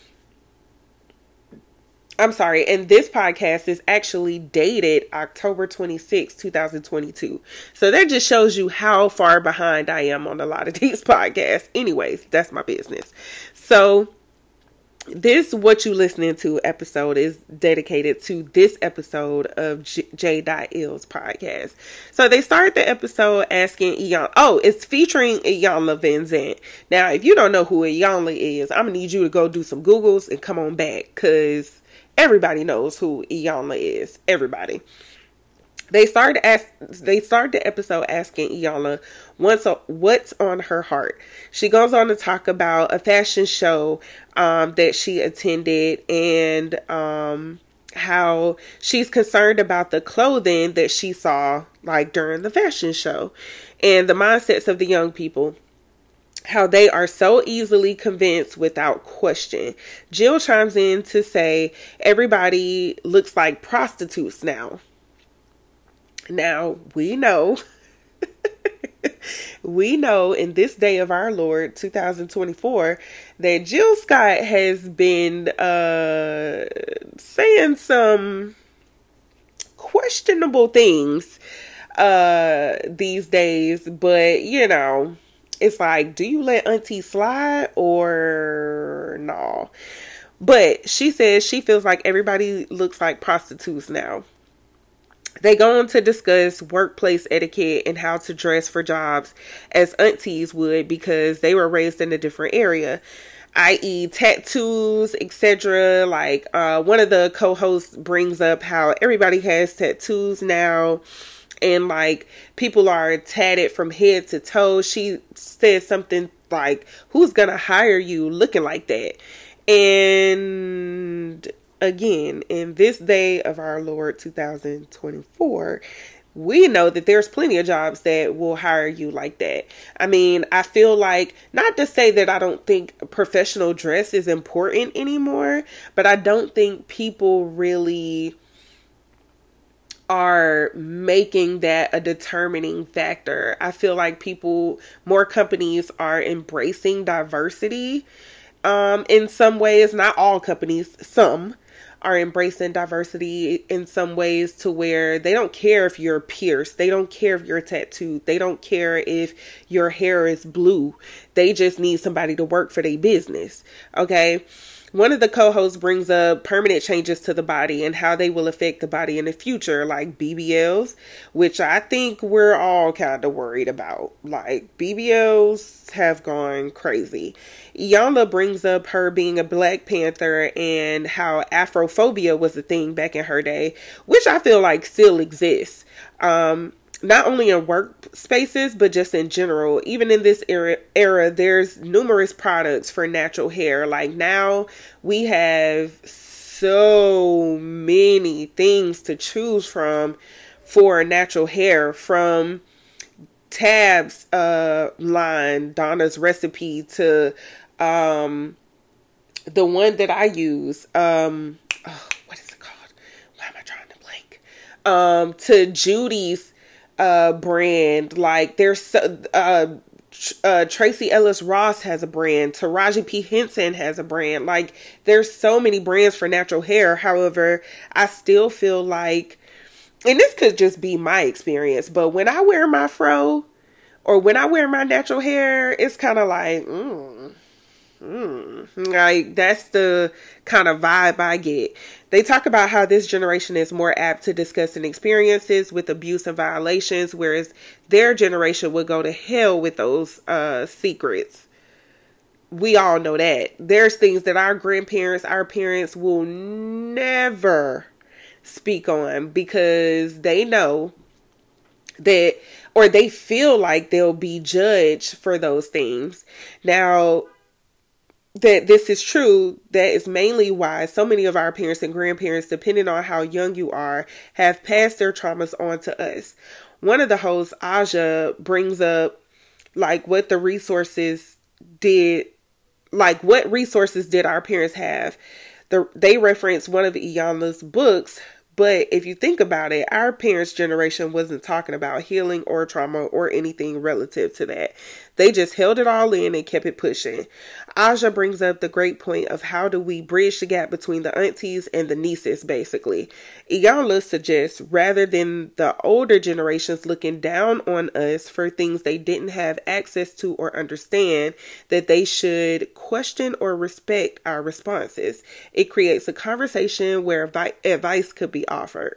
I'm sorry. And this podcast is actually dated October twenty-sixth, twenty twenty-two. So that just shows you how far behind I am on a lot of these podcasts. Anyways, that's my business. So this What You Listening To episode is dedicated to this episode of J. J. Ill's podcast. So they start the episode asking Iyanla. Oh, it's featuring Iyanla Vanzant. Now, if you don't know who Iyanla is, I'm going to need you to go do some Googles and come on back because everybody knows who Iyanla is. Everybody. They started ask, They started the episode asking Iyanla what's, what's on her heart. She goes on to talk about a fashion show um, that she attended and um, how she's concerned about the clothing that she saw like during the fashion show and the mindsets of the young people. How they are so easily convinced without question. Jill chimes in to say everybody looks like prostitutes now. Now, we know, we know in this day of our Lord, two thousand twenty-four, that Jill Scott has been uh, saying some questionable things uh, these days. But, you know, it's like, do you let auntie slide or no? But she says she feels like everybody looks like prostitutes now. They go on to discuss workplace etiquette and how to dress for jobs as aunties would because they were raised in a different area, that is tattoos, et cetera. Like uh, one of the co-hosts brings up how everybody has tattoos now and like people are tatted from head to toe. She said something like, who's gonna hire you looking like that? And again, in this day of our Lord two thousand twenty-four, we know that there's plenty of jobs that will hire you like that. I mean, I feel like, not to say that I don't think professional dress is important anymore, but I don't think people really are making that a determining factor. I feel like people, more companies are embracing diversity um, in some ways, not all companies, some are embracing diversity in some ways to where they don't care if you're pierced. They don't care if you're tattooed. They don't care if your hair is blue. They just need somebody to work for their business. Okay. One of the co-hosts brings up permanent changes to the body and how they will affect the body in the future, like B B Ls, which I think we're all kind of worried about. Like, B B Ls have gone crazy. Iyanla brings up her being a Black Panther and how Afrophobia was a thing back in her day, which I feel like still exists. Um, not only in workspaces, but just in general. Even in this era, era, there's numerous products for natural hair. Like now we have so many things to choose from for natural hair, from Tab's uh, line, Donna's Recipe, to um, the one that I use. Um, oh, what is it called? Why am I trying to blank? Um, to Judy's Uh, brand. Like there's uh, uh, Tracy Ellis Ross has a brand. Taraji P. Henson has a brand. Like there's so many brands for natural hair. However, I still feel like, and this could just be my experience, but when I wear my fro or when I wear my natural hair, it's kind of like, mm, mm, like that's the kind of vibe I get. They talk about how this generation is more apt to discussing experiences with abuse and violations, whereas their generation would go to hell with those uh, secrets. We all know that. There's things that our grandparents, our parents will never speak on because they know that, or they feel like they'll be judged for those things. Now, that this is true, that is mainly why so many of our parents and grandparents, depending on how young you are, have passed their traumas on to us. One of the hosts, Aja, brings up like what the resources did, like what resources did our parents have? The, they reference one of Iyanla's books, but if you think about it, our parents' generation wasn't talking about healing or trauma or anything relative to that. They just held it all in and kept it pushing. Aja brings up the great point of how do we bridge the gap between the aunties and the nieces, basically. Iyanla suggests rather than the older generations looking down on us for things they didn't have access to or understand, that they should question or respect our responses. It creates a conversation where advice could be offered.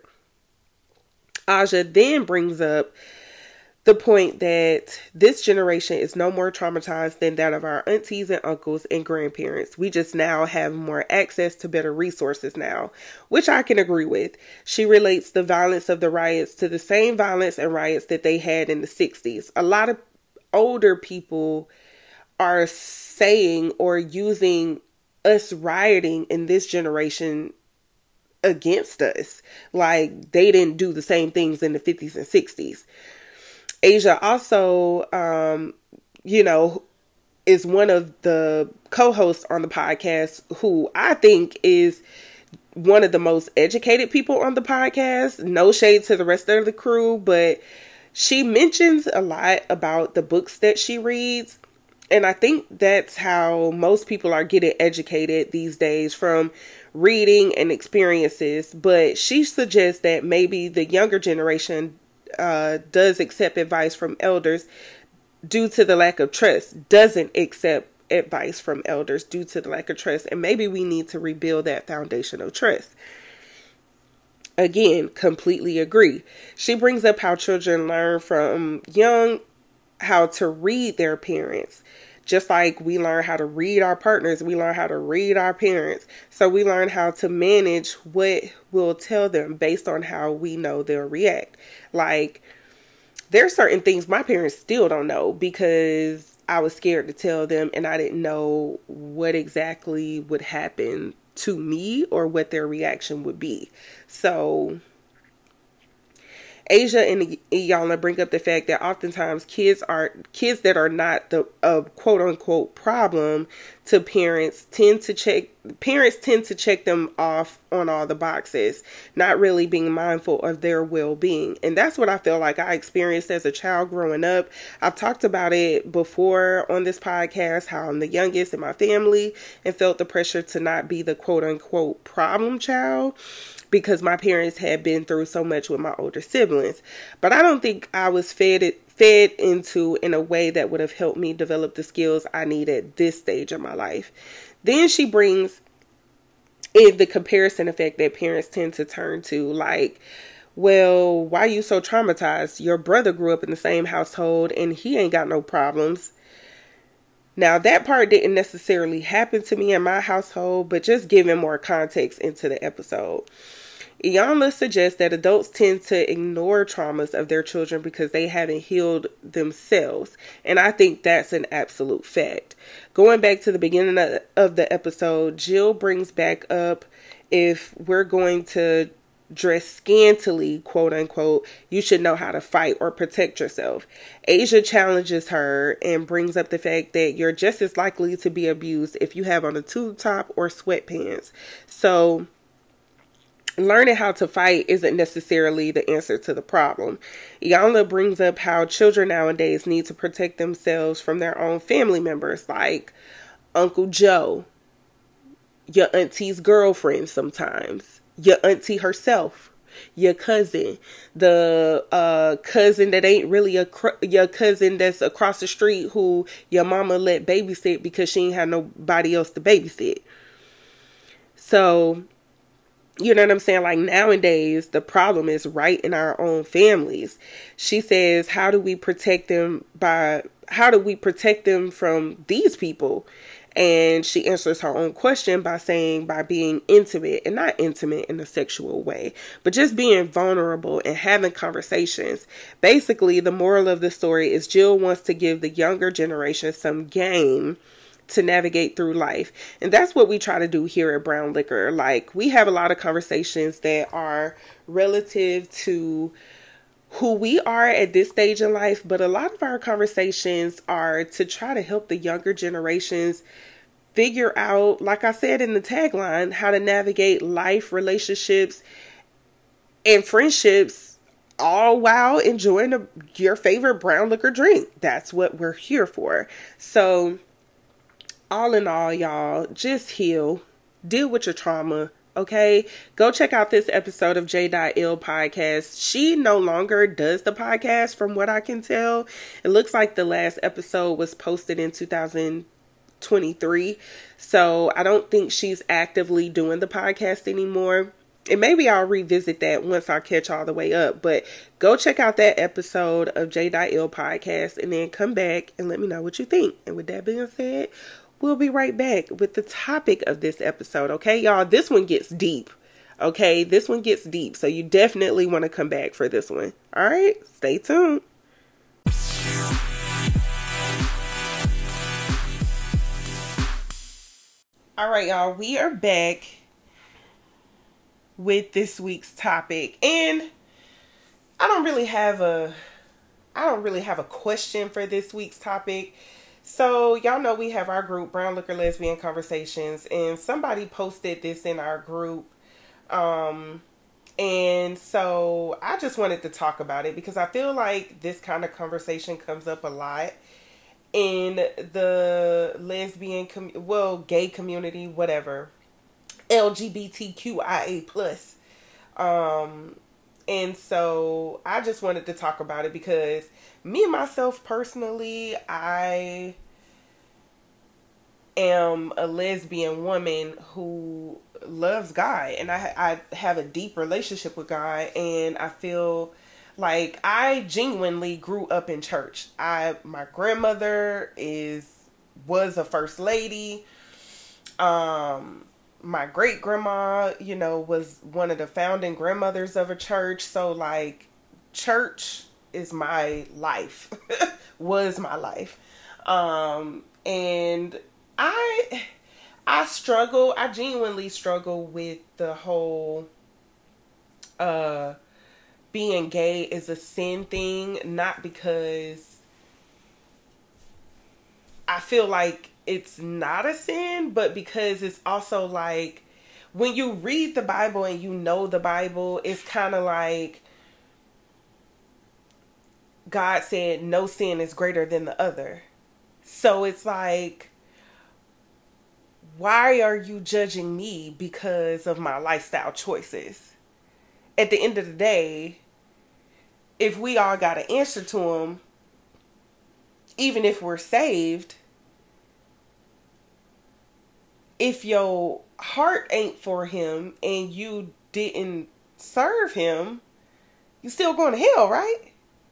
Aja then brings up the point that this generation is no more traumatized than that of our aunties and uncles and grandparents. We just now have more access to better resources now, which I can agree with. She relates the violence of the riots to the same violence and riots that they had in the sixties. A lot of older people are saying or using us rioting in this generation against us. Like they didn't do the same things in the fifties and sixties. Aja also, um, you know, is one of the co-hosts on the podcast who I think is one of the most educated people on the podcast. No shade to the rest of the crew, but she mentions a lot about the books that she reads. And I think that's how most people are getting educated these days, from reading and experiences. But she suggests that maybe the younger generation uh, does accept advice from elders due to the lack of trust, doesn't accept advice from elders due to the lack of trust. And maybe we need to rebuild that foundation of trust. Again, completely agree. She brings up how children learn from young how to read their parents. Just like we learn how to read our partners, we learn how to read our parents. So we learn how to manage what we'll tell them based on how we know they'll react. Like, there's certain things my parents still don't know because I was scared to tell them and I didn't know what exactly would happen to me or what their reaction would be. So Asia and Iyanla bring up the fact that oftentimes kids are kids that are not the uh, quote unquote problem to parents tend to check parents tend to check them off on all the boxes, not really being mindful of their well-being. And that's what I feel like I experienced as a child growing up. I've talked about it before on this podcast, how I'm the youngest in my family and felt the pressure to not be the quote unquote problem child, because my parents had been through so much with my older siblings. But I don't think I was fed it, fed into in a way that would have helped me develop the skills I need at this stage of my life. Then she brings in the comparison effect that parents tend to turn to, like, well, why are you so traumatized? Your brother grew up in the same household and he ain't got no problems. Now, that part didn't necessarily happen to me in my household, but just giving more context into the episode. Iyanla suggests that adults tend to ignore traumas of their children because they haven't healed themselves. And I think that's an absolute fact. Going back to the beginning of, of the episode, Jill brings back up, if we're going to dress scantily, quote unquote, you should know how to fight or protect yourself. Asia challenges her and brings up the fact that you're just as likely to be abused if you have on a tube top or sweatpants. So learning how to fight isn't necessarily the answer to the problem. Iyanla brings up how children nowadays need to protect themselves from their own family members, like Uncle Joe, your auntie's girlfriend sometimes, your auntie herself, your cousin, the uh, cousin that ain't really a cr- your cousin that's across the street who your mama let babysit because she ain't had nobody else to babysit. So, you know what I'm saying? Like, nowadays, the problem is right in our own families. She says, how do we protect them by, how do we protect them from these people? And she answers her own question by saying, by being intimate, and not intimate in a sexual way, but just being vulnerable and having conversations. Basically, the moral of the story is Jill wants to give the younger generation some game to navigate through life. And that's what we try to do here at Brown Liquor. Like, we have a lot of conversations that are relative to who we are at this stage in life, but a lot of our conversations are to try to help the younger generations figure out, like I said in the tagline, how to navigate life, relationships, and friendships, all while enjoying a, your favorite brown liquor drink. That's what we're here for. So all in all, y'all, just heal, deal with your trauma. Okay, go check out this episode of J Ill podcast. She no longer does the podcast from what I can tell. It looks like the last episode was posted in two thousand twenty-three. So I don't think she's actively doing the podcast anymore. And maybe I'll revisit that once I catch all the way up. But go check out that episode of J Ill podcast and then come back and let me know what you think. And with that being said, we'll be right back with the topic of this episode. Okay, y'all, this one gets deep. Okay, this one gets deep. So you definitely want to come back for this one. All right, stay tuned. All right, y'all, we are back with this week's topic. And I don't really have a, I don't really have a question for this week's topic. So, y'all know we have our group, Brown Liquor Lesbian Conversations, and somebody posted this in our group. Um, and so I just wanted to talk about it because I feel like this kind of conversation comes up a lot in the lesbian, com- well, gay community, whatever, L G B T Q I A plus. Um, and so I just wanted to talk about it because me, myself, personally, I am a lesbian woman who loves God, and I, I have a deep relationship with God, and I feel like I genuinely grew up in church. I my grandmother is was a first lady. Um, my great grandma, you know, was one of the founding grandmothers of a church. So like, church is my life, was my life, um, and I I struggle. I genuinely struggle with the whole uh. being gay is a sin thing, not because I feel like it's not a sin, but because it's also like when you read the Bible and you know the Bible, it's kind of like God said no sin is greater than the other. So it's like, why are you judging me because of my lifestyle choices? At the end of the day, if we all got to answer to him, even if we're saved, if your heart ain't for him and you didn't serve him, you still going to hell, right?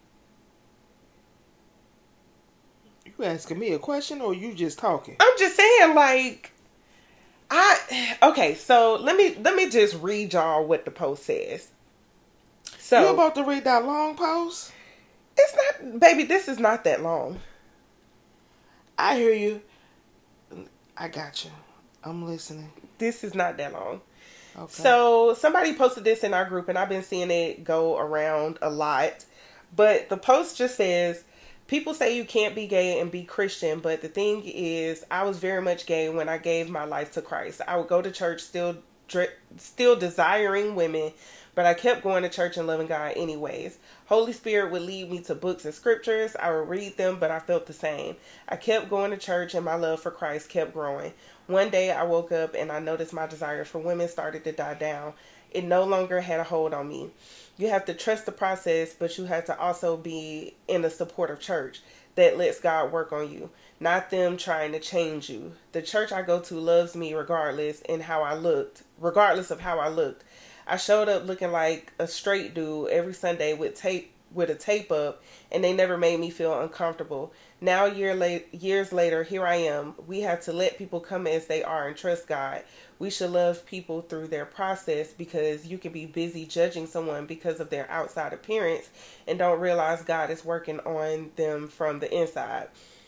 You asking me a question or you just talking? I'm just saying, like, I okay. So let me let me just read y'all what the post says. So you about to read that long post? It's not, baby. This is not that long. I hear you. I got you. I'm listening. This is not that long. Okay. So somebody posted this in our group, and I've been seeing it go around a lot. But the post just says, people say you can't be gay and be Christian, but the thing is, I was very much gay when I gave my life to Christ. I would go to church still, still desiring women, but I kept going to church and loving God anyways. Holy Spirit would lead me to books and scriptures. I would read them, but I felt the same. I kept going to church and my love for Christ kept growing. One day I woke up and I noticed my desire for women started to die down. It no longer had a hold on me. You have to trust the process, but you have to also be in a supportive church that lets God work on you, not them trying to change you. The church I go to loves me regardless and how I looked, regardless of how I looked. I showed up looking like a straight dude every Sunday with tape with a tape up, and they never made me feel uncomfortable. Now, year late, years later, here I am. We have to let people come as they are and trust God. We should love people through their process, because you can be busy judging someone because of their outside appearance and don't realize God is working on them from the inside.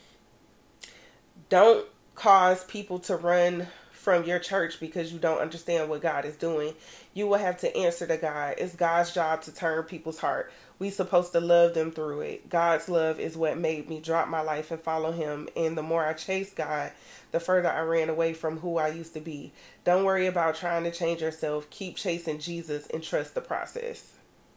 Don't cause people to run from your church because you don't understand what God is doing. You will have to answer to God. It's God's job to turn people's heart. We supposed to love them through it. God's love is what made me drop my life and follow him. And the more I chased God, the further I ran away from who I used to be. Don't worry about trying to change yourself. Keep chasing Jesus and trust the process.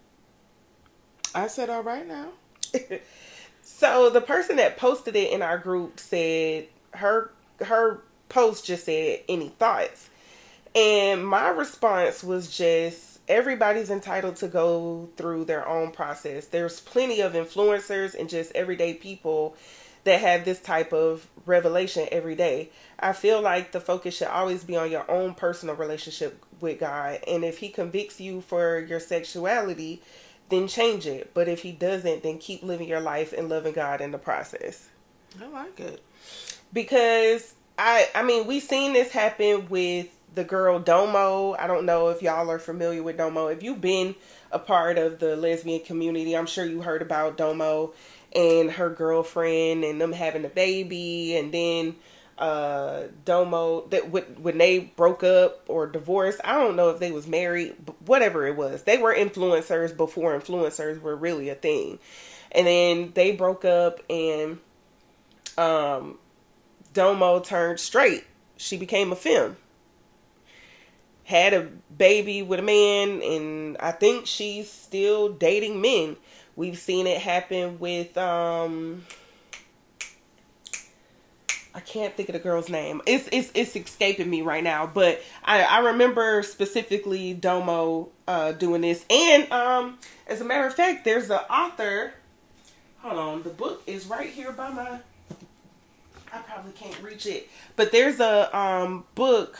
I said all right now. So the person that posted it in our group said her her post just said, any thoughts? And my response was just, everybody's entitled to go through their own process. There's plenty of influencers and just everyday people that have this type of revelation every day. I feel like the focus should always be on your own personal relationship with God. And if he convicts you for your sexuality, then change it. But if he doesn't, then keep living your life and loving God in the process. I like it. Because I, I mean, we've seen this happen with the girl Domo. I don't know if y'all are familiar with Domo. If you've been a part of the lesbian community, I'm sure you heard about Domo and her girlfriend and them having a baby. And then uh, Domo, that when they broke up or divorced, I don't know if they was married, but whatever it was. They were influencers before influencers were really a thing. And then they broke up, and um, Domo turned straight. She became a femme. Had a baby with a man, and I think she's still dating men. We've seen it happen with, um, I can't think of the girl's name. It's it's it's escaping me right now. But I, I remember specifically Domo uh, doing this. And um, as a matter of fact, there's an author. Hold on, the book is right here by my. I probably can't reach it, but there's a um book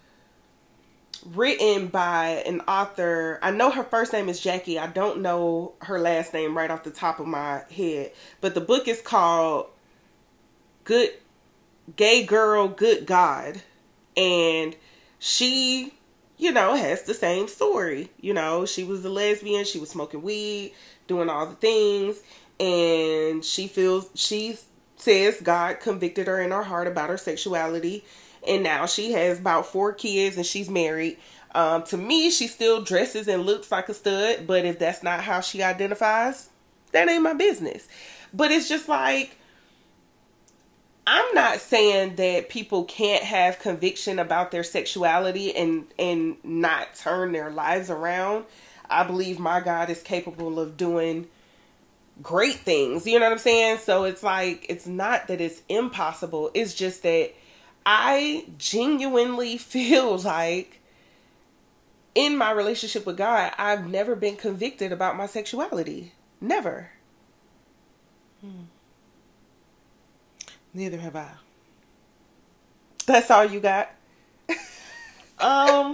written by an author. I know her first name is Jackie. I don't know her last name right off the top of my head, but the book is called Good Gay Girl, Good God. And she, you know, has the same story. You know, she was a lesbian. She was smoking weed, doing all the things. And she feels, she says God convicted her in her heart about her sexuality. And now she has about four kids and she's married. Um, to me, she still dresses and looks like a stud. But if that's not how she identifies, that ain't my business. But it's just like, I'm not saying that people can't have conviction about their sexuality and, and not turn their lives around. I believe my God is capable of doing great things. You know what I'm saying? So it's like, it's not that it's impossible. It's just that I genuinely feel like in my relationship with God, I've never been convicted about my sexuality. Never. Hmm. Neither have I. That's all you got? Um,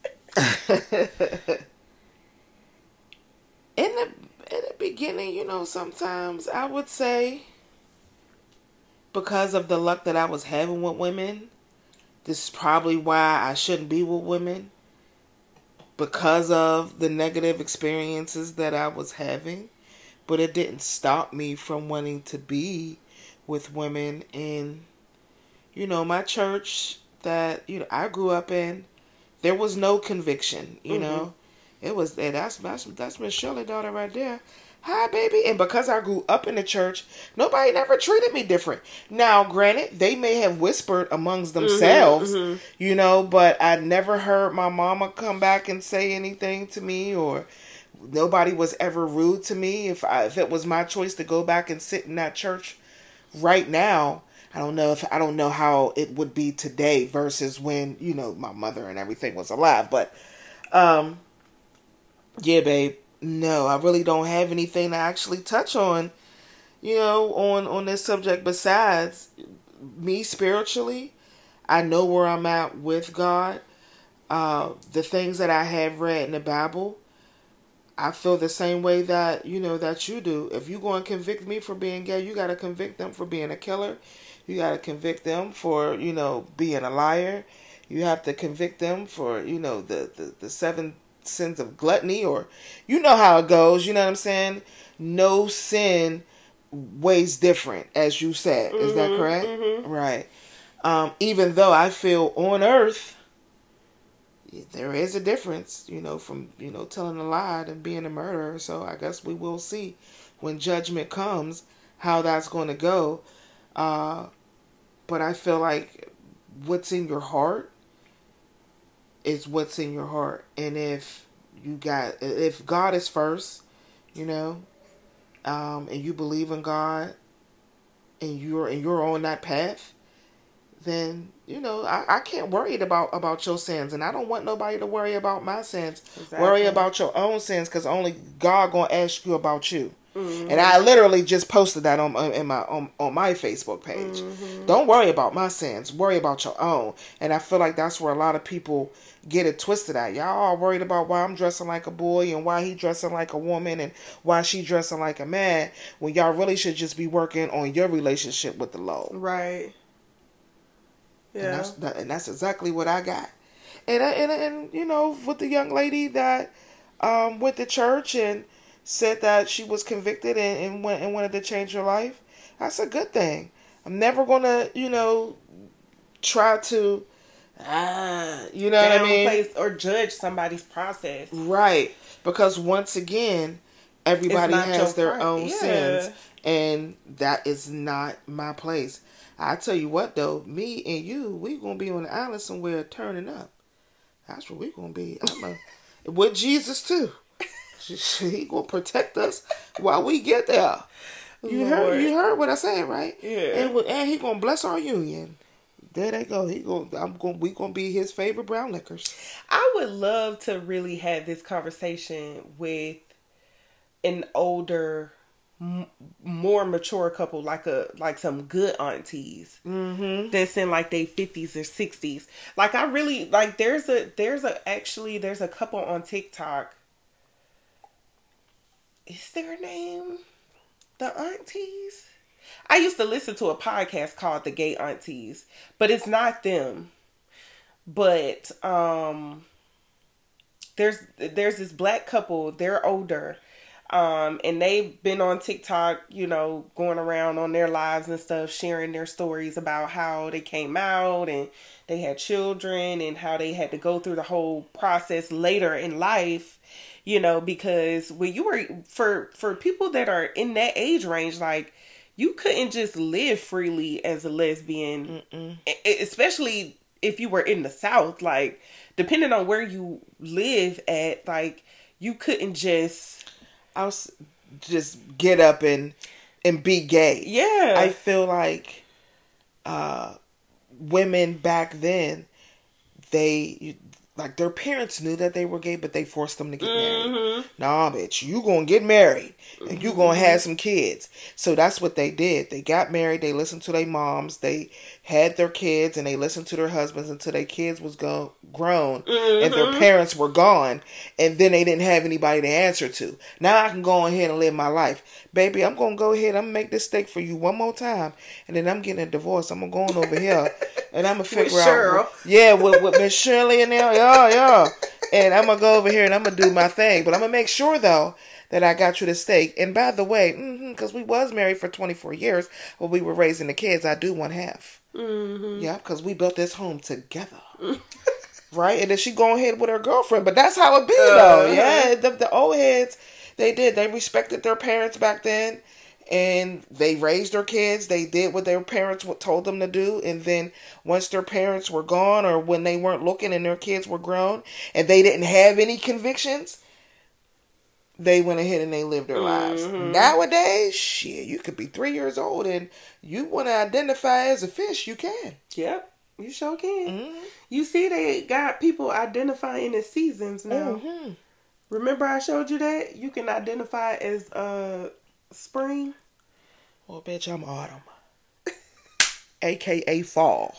in the in the beginning, you know, sometimes I would say, because of the luck that I was having with women, this is probably why I shouldn't be with women. Because of the negative experiences that I was having, but it didn't stop me from wanting to be with women. And you know, my church that you know I grew up in, there was no conviction. You mm-hmm. know, it was hey, that's that's that's Miss Shirley daughter right there. Hi, baby. And because I grew up in the church, nobody never treated me different. Now, granted, they may have whispered amongst themselves, mm-hmm, mm-hmm. you know, but I never heard my mama come back and say anything to me, or nobody was ever rude to me. If I, if it was my choice to go back and sit in that church right now, I don't know if I don't know how it would be today versus when, you know, my mother and everything was alive. But, um, yeah, babe. No, I really don't have anything to actually touch on, you know, on, on this subject besides me spiritually. I know where I'm at with God. Uh, the things that I have read in the Bible, I feel the same way that, you know, that you do. If you're going to convict me for being gay, you got to convict them for being a killer. You got to convict them for, you know, being a liar. You have to convict them for, you know, the, the, the seven sins of gluttony, or you know how it goes, you know what I'm saying? No sin weighs different, as you said. Mm-hmm, is that correct? Mm-hmm. Right. Um, even though I feel on earth, there is a difference, you know, from, you know, telling a lie and being a murderer. So I guess we will see when judgment comes how that's going to go. Uh, but I feel like what's in your heart is what's in your heart. And if you got, if God is first, you know, um, and you believe in God and you're, and you're on that path, then, you know, I, I can't worry about, about your sins. And I don't want nobody to worry about my sins. Exactly. Worry about your own sins, because only God gonna ask you about you. Mm-hmm. And I literally just posted that on in my on, on my Facebook page. Mm-hmm. Don't worry about my sins. Worry about your own. And I feel like that's where a lot of people get it twisted at. Y'all are worried about why I'm dressing like a boy and why he dressing like a woman and why she dressing like a man, when y'all really should just be working on your relationship with the Lord. Right. Yeah. And that's, that, and that's exactly what I got. And, and, and you know, with the young lady that um, went to church and said that she was convicted and, and went and wanted to change her life, that's a good thing. I'm never going to, you know, try to, ah, you know what I mean? Place or judge somebody's process. Right. Because once again, everybody has their part. own yeah. sins. And that is not my place. I tell you what, though, me and you, we going to be on the island somewhere turning up. That's where we going to be. I'm a, with Jesus, too. He going to protect us while we get there. You Lord. heard you heard what I said, right? Yeah. And, and he gonna bless our union. There they go. He go. I'm going. We gonna be his favorite brown liquors. I would love to really have this conversation with an older, m- more mature couple, like a like some good aunties Mm-hmm. that's in like their fifties or sixties. Like I really like. There's a there's a actually there's a couple on TikTok. Is their name the aunties? I used to listen to a podcast called The Gay Aunties, but it's not them. But um, there's there's this black couple. They're older, um, and they've been on TikTok, you know, going around on their lives and stuff, sharing their stories about how they came out and they had children and how they had to go through the whole process later in life. You know, because when you were for for people that are in that age range, like. You couldn't just live freely as a lesbian, Mm-mm. especially if you were in the South. Like, depending on where you live at, like, you couldn't just... I'll just get up and and be gay. Yeah. I feel like uh, women back then, they... Like, their parents knew that they were gay, but they forced them to get Mm-hmm. married. Nah, bitch, you gonna get married. And you gonna have some kids. So that's what they did. They got married. They listened to their moms. They had their kids, and they listened to their husbands until their kids was go- grown. Mm-hmm. And their parents were gone. And then they didn't have anybody to answer to. Now I can go ahead and live my life. Baby, I'm gonna go ahead. I'm gonna make this steak for you one more time. And then I'm getting a divorce. I'm gonna go on over here. And I'm gonna figure With out... Cheryl. Yeah, with, with Miss Shirley and them. Yeah, yeah. And I'm going to go over here and I'm going to do my thing. But I'm going to make sure, though, that I got you the steak. And by the way, because mm-hmm, we was married for twenty-four years, when we were raising the kids, I do one half. Mm-hmm. Yeah, because we built this home together. Right? And then she go ahead with her girlfriend. But that's how it be, though. Uh-huh. Yeah, the, the old heads, they did. They respected their parents back then. And they raised their kids. They did what their parents told them to do. And then once their parents were gone or when they weren't looking and their kids were grown and they didn't have any convictions, they went ahead and they lived their lives. Mm-hmm. Nowadays, shit, you could be three years old and you want to identify as a fish, you can. Yep, you sure can. Mm-hmm. You see they got people identifying as seasons now. Mm-hmm. Remember I showed you that? You can identify as... uh. Spring? Well, bitch, I'm autumn. A K A fall.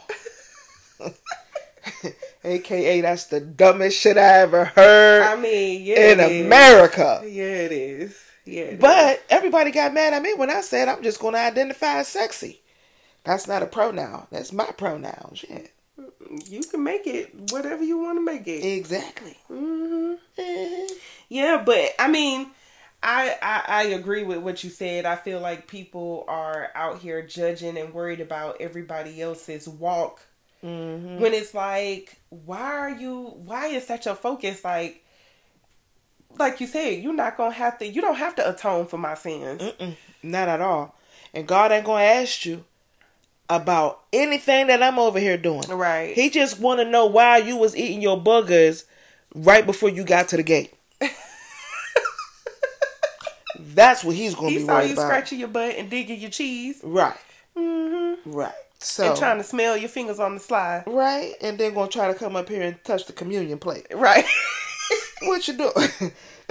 A K A that's the dumbest shit I ever heard. I mean, yeah, in America. Yeah, it is. Yeah, it but is. Everybody got mad at me when I said I'm just going to identify as sexy. That's not a pronoun. That's my pronoun. Shit. You can make it whatever you want to make it. Exactly. Mm-hmm. Mm-hmm. Yeah, but I mean... I, I, I agree with what you said. I feel like people are out here judging and worried about everybody else's walk. Mm-hmm. When it's like, why are you, why is such a focus? Like, like you said, you're not going to have to, you don't have to atone for my sins. Mm-mm, not at all. And God ain't going to ask you about anything that I'm over here doing. Right. He just want to know why you was eating your boogers right before you got to the gate. That's what he's going to be worried about. He saw you scratching your butt and digging your cheese. Right. Mm-hmm. Right. So and trying to smell your fingers on the slide. Right. And then going to try to come up here and touch the communion plate. Right. What you doing?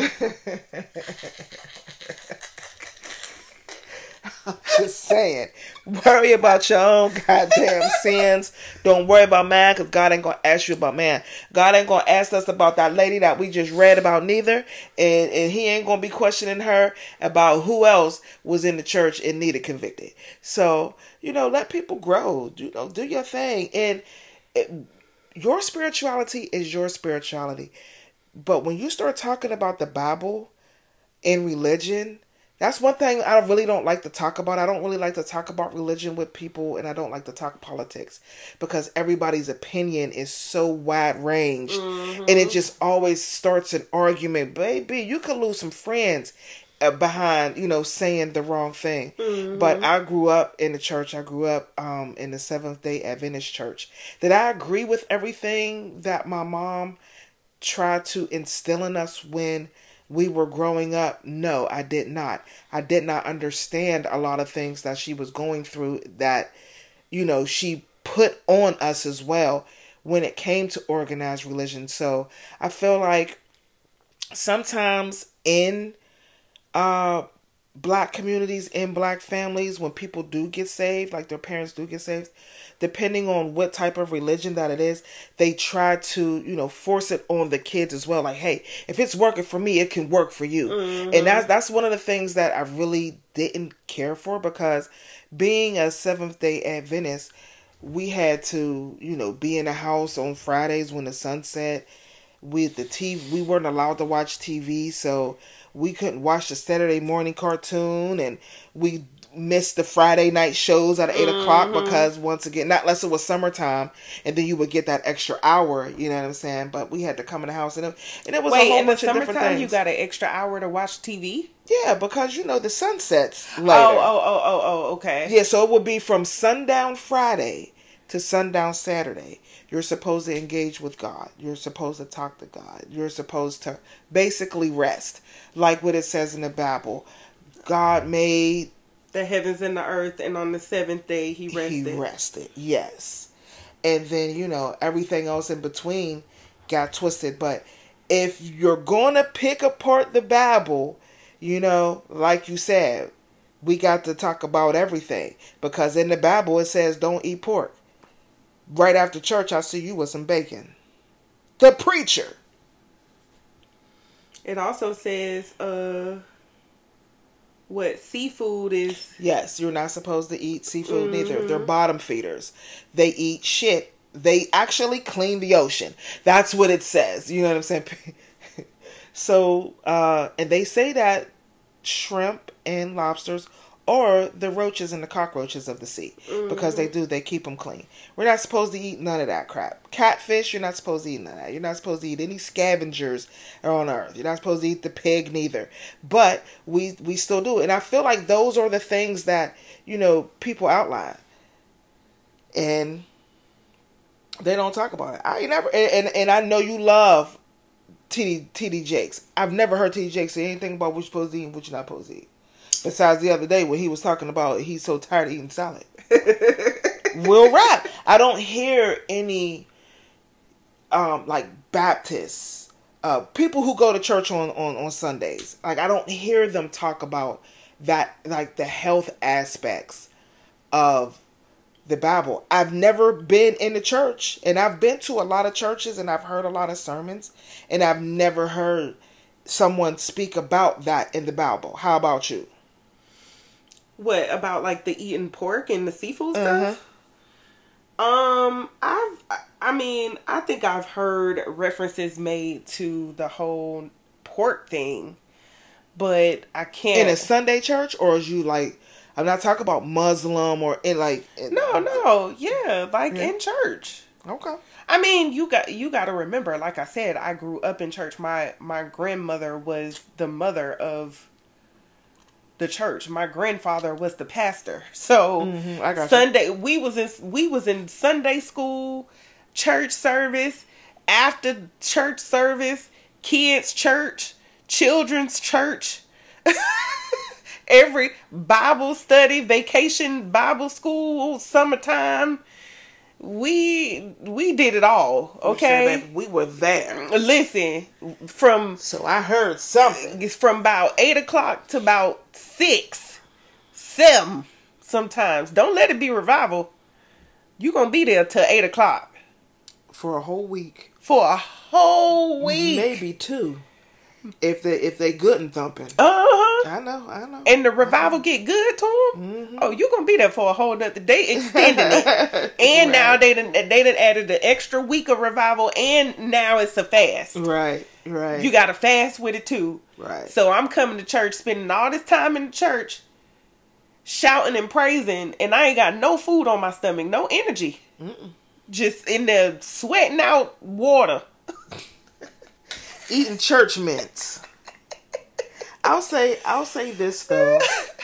I'm just saying. Worry about your own goddamn sins. Don't worry about man, because God ain't going to ask you about man. God ain't going to ask us about that lady that we just read about neither. And, and he ain't going to be questioning her about who else was in the church and needed convicted. So, you know, let people grow. You know, do your thing. And it, your spirituality is your spirituality. But when you start talking about the Bible and religion, that's one thing I really don't like to talk about. I don't really like to talk about religion with people, and I don't like to talk politics because everybody's opinion is so wide ranged, mm-hmm. and it just always starts an argument. Baby, you could lose some friends behind, you know, saying the wrong thing. Mm-hmm. But I grew up in the church. I grew up um, in the Seventh-day Adventist church. Did I agree with everything that my mom tried to instill in us when we were growing up, no, I did not. I did not understand a lot of things that she was going through that, you know, she put on us as well when it came to organized religion. So I feel like sometimes in uh, black communities, in black families, when people do get saved, like their parents do get saved, depending on what type of religion that it is, they try to, you know, force it on the kids as well. Like, hey, if it's working for me, it can work for you. Mm-hmm. And that's, that's one of the things that I really didn't care for, because being a Seventh-day Adventist, we had to, you know, be in the house on Fridays when the sun set. We, the T V, we weren't allowed to watch T V, so we couldn't watch the Saturday morning cartoon, and we missed the Friday night shows at eight mm-hmm. o'clock because, once again, not unless it was summertime, and then you would get that extra hour, you know what I'm saying? But we had to come in the house, and it, and it was Wait, a whole in bunch the of different summertime, things. you got an extra hour to watch T V? Yeah, because, you know, the sun sets later. Oh, oh, oh, oh, oh, okay. Yeah, so it would be from sundown Friday to sundown Saturday. You're supposed to engage with God. You're supposed to talk to God. You're supposed to basically rest. Like what it says in the Bible. God made the heavens and the earth, and on the seventh day he rested. He rested, yes. And then, you know, everything else in between got twisted. But if you're going to pick apart the Bible, you know, like you said, we got to talk about everything. Because in the Bible it says don't eat pork. Right after church, I see you with some bacon. The preacher. It also says, uh, what, seafood is... Yes, you're not supposed to eat seafood mm-hmm. neither. They're bottom feeders. They eat shit. They actually clean the ocean. That's what it says. You know what I'm saying? So, uh, and they say that shrimp and lobsters or the roaches and the cockroaches of the sea. Mm-hmm. Because they do, they keep them clean. We're not supposed to eat none of that crap. Catfish, you're not supposed to eat none of that. You're not supposed to eat any scavengers on earth. You're not supposed to eat the pig neither. But we we still do it. And I feel like those are the things that, you know, people outline. And they don't talk about it. I never, and, and, and I know you love T D Jakes. I've never heard T D Jakes say anything about what you're supposed to eat and what you're not supposed to eat. Besides the other day when he was talking about he's so tired of eating salad. Will rap. I don't hear any um, like Baptists, uh, people who go to church on, on, on Sundays. Like, I don't hear them talk about that, like the health aspects of the Bible. I've never been in the church, and I've been to a lot of churches, and I've heard a lot of sermons, and I've never heard someone speak about that in the Bible. How about you? What, about like the eating pork and the seafood stuff? Uh-huh. Um, I've, I mean, I think I've heard references made to the whole pork thing, but I can't. In a Sunday church, or is you like, I'm not talking about Muslim or in like. In, no, no, yeah, like yeah. in church. Okay. I mean, you got you got to remember, like I said, I grew up in church. My my grandmother was the mother of the church. My grandfather was the pastor. So mm-hmm, I got Sunday you. we was in we was in Sunday school, church service, after church service, kids church, children's church, every Bible study, vacation Bible school, summertime. We we did it all, okay? Sure, we were there. Listen, from so I heard something. From about eight o'clock to about six, seven. Sometimes don't let it be revival. You gonna be there till eight o'clock for a whole week. For a whole week, maybe two. If they if they good and thumping. Uh-huh. I know, I know. And the revival get good to them. Mm-hmm. Oh, you gonna be there for a whole nother day, extending it. And right. now they done they done added the extra week of revival, and now it's a fast. Right, right. You got to fast with it too. Right. So I'm coming to church, spending all this time in the church, shouting and praising, and I ain't got no food on my stomach, no energy. Mm-mm. Just in there sweating out water. Eating church mints. I'll say I'll say this though.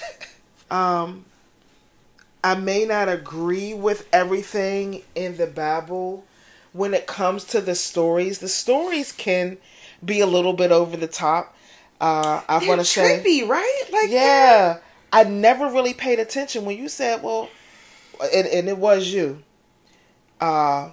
Um I may not agree with everything in the Bible when it comes to the stories. The stories can be a little bit over the top. Uh, I They're want to say, trippy, right? Like, yeah, I never really paid attention when you said, well, and, and it was you. Uh,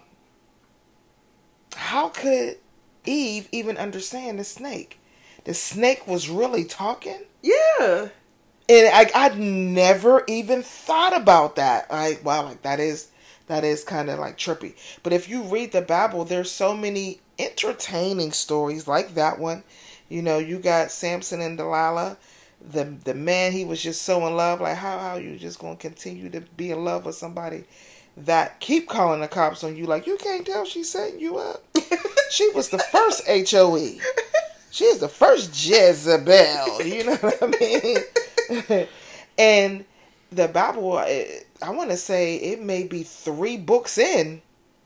how could Eve even understand the snake? The snake was really talking? yeah. And I, I'd never even thought about that. I wow, like that is that is kind of like trippy. But if you read the Bible, there's so many entertaining stories like that one. You know, you got Samson and Delilah. The the man, he was just so in love. Like how how you just gonna continue to be in love with somebody that keep calling the cops on you? Like you can't tell she's setting you up. She was the first H O E. She is the first Jezebel. You know what I mean? And the Bible, I want to say it may be three books in,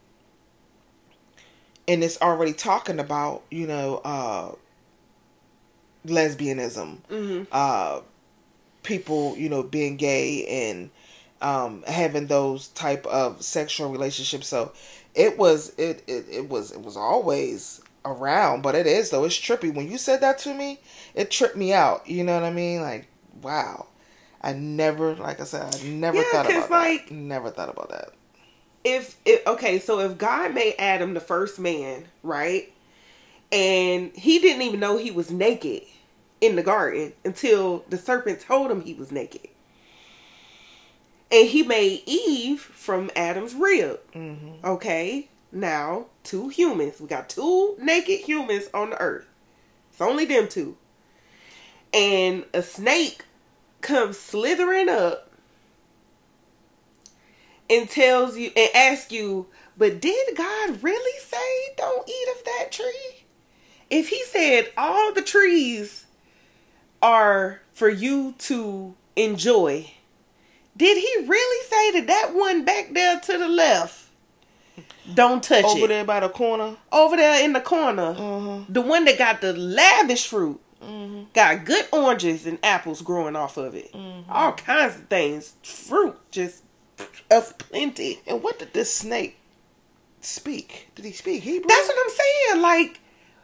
and it's already talking about, you know, uh, lesbianism, Mm-hmm. uh, people, you know, being gay and um, having those type of sexual relationships. So it was, it, it, it was, it was always around, but it is though. It's trippy. When you said that to me, it tripped me out. You know what I mean? Like, wow. I never, like I said, I never Yeah, thought 'cause, about like, that. Never thought about that. If it, okay, so if God made Adam the first man, right, and he didn't even know he was naked in the garden until the serpent told him he was naked, and he made Eve from Adam's rib. Mm-hmm. Okay, now two humans. We got two naked humans on the earth. It's only them two, and a snake comes slithering up and tells you and asks you, but did God really say don't eat of that tree? If he said all the trees are for you to enjoy, did he really say that that one back there to the left, don't touch Over it? there by the corner? Over there in the corner. Uh-huh. The one that got the lavish fruit. Mm-hmm. Got good oranges and apples growing off of it. Mm-hmm. All kinds of things. Fruit just of plenty. And what did this snake speak? Did he speak Hebrew? That's what I'm saying. Like,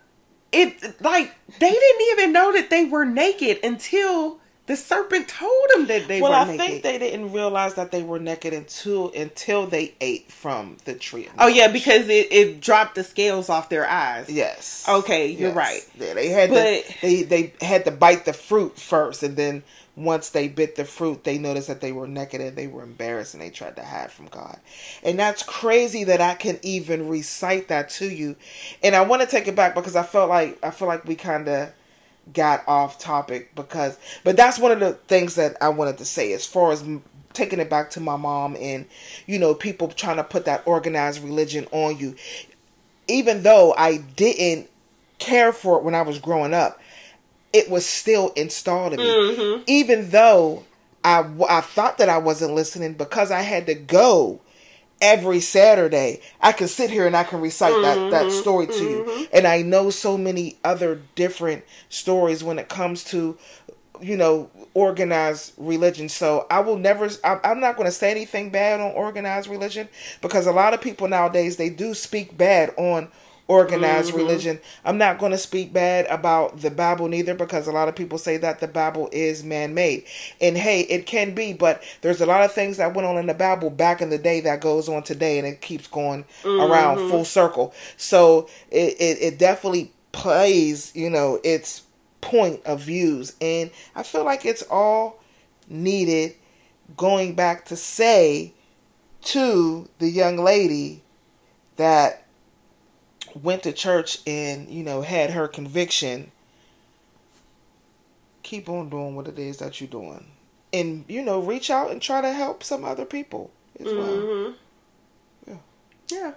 it, like, they didn't even know that they were naked until the serpent told them that they well, were I naked. think they didn't realize that they were naked until until they ate from the tree. Oh, yeah, because it, it dropped the scales off their eyes. Yes. Okay, you're Yes. right. Yeah, they had But- to, they they had to bite the fruit first, and then once they bit the fruit, they noticed that they were naked and they were embarrassed, and they tried to hide from God. And that's crazy that I can even recite that to you. And I want to take it back because I felt like I feel like we kind of got off topic because, but that's one of the things that I wanted to say as far as taking it back to my mom and, you know, people trying to put that organized religion on you. Even though I didn't care for it when I was growing up, it was still installed in me. Mm-hmm. Even though I, I thought that I wasn't listening, because I had to go every Saturday, I can sit here and I can recite Mm-hmm. that, that story to Mm-hmm. you. And I know so many other different stories when it comes to, you know, organized religion. So I will never, I, I'm not going to say anything bad on organized religion, because a lot of people nowadays, they do speak bad on organized Mm-hmm. religion. I'm not going to speak bad about the Bible neither, because a lot of people say that the Bible is man-made. And hey, it can be, but there's a lot of things that went on in the Bible back in the day that goes on today, and it keeps going Mm-hmm. around full circle. So it, it, it definitely plays, you know, its point of views. And I feel like it's all needed, going back to say to the young lady that went to church and, you know, had her conviction, keep on doing what it is that you're doing. And, you know, reach out and try to help some other people as well. Mm-hmm. Yeah. Yeah.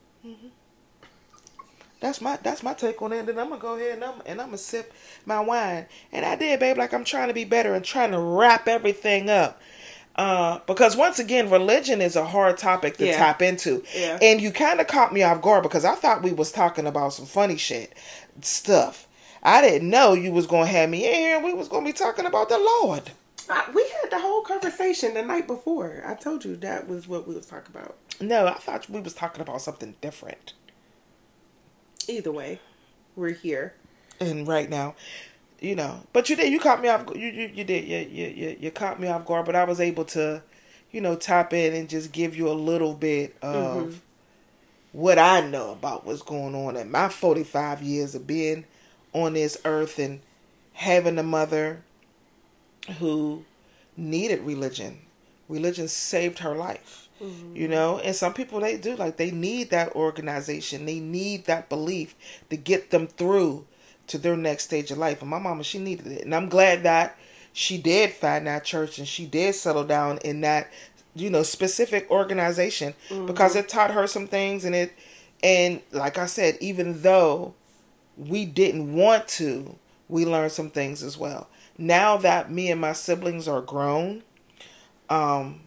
That's my that's my take on it. And then I'm gonna go ahead and I'm and I'm gonna sip my wine. And I did, babe, like I'm trying to be better and trying to wrap everything up. Uh, because once again, religion is a hard topic to Yeah. tap into. Yeah. And you kind of caught me off guard because I thought we was talking about some funny shit stuff. I didn't know you was gonna have me in here and we was gonna be talking about the Lord. I, we had the whole conversation the night before. I told you that was what we was talking about. No, I thought we was talking about something different. Either way, we're here. And right now, you know, but you did. You caught me off. You you, you did. You, you you you caught me off guard. But I was able to, you know, tap in and just give you a little bit of mm-hmm. what I know about what's going on in my forty-five years of being on this earth and having a mother who needed religion. Religion saved her life. Mm-hmm. You know, and some people, they do, like, they need that organization. They need that belief to get them through to their next stage of life. And my mama, she needed it. And I'm glad that she did find that church and she did settle down in that, you know, specific organization mm-hmm. because it taught her some things. And it, and like I said, even though we didn't want to, we learned some things as well. Now that me and my siblings are grown, um,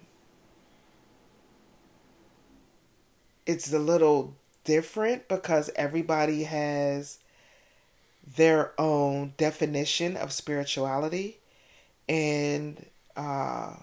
it's a little different because everybody has their own definition of spirituality. And, uh,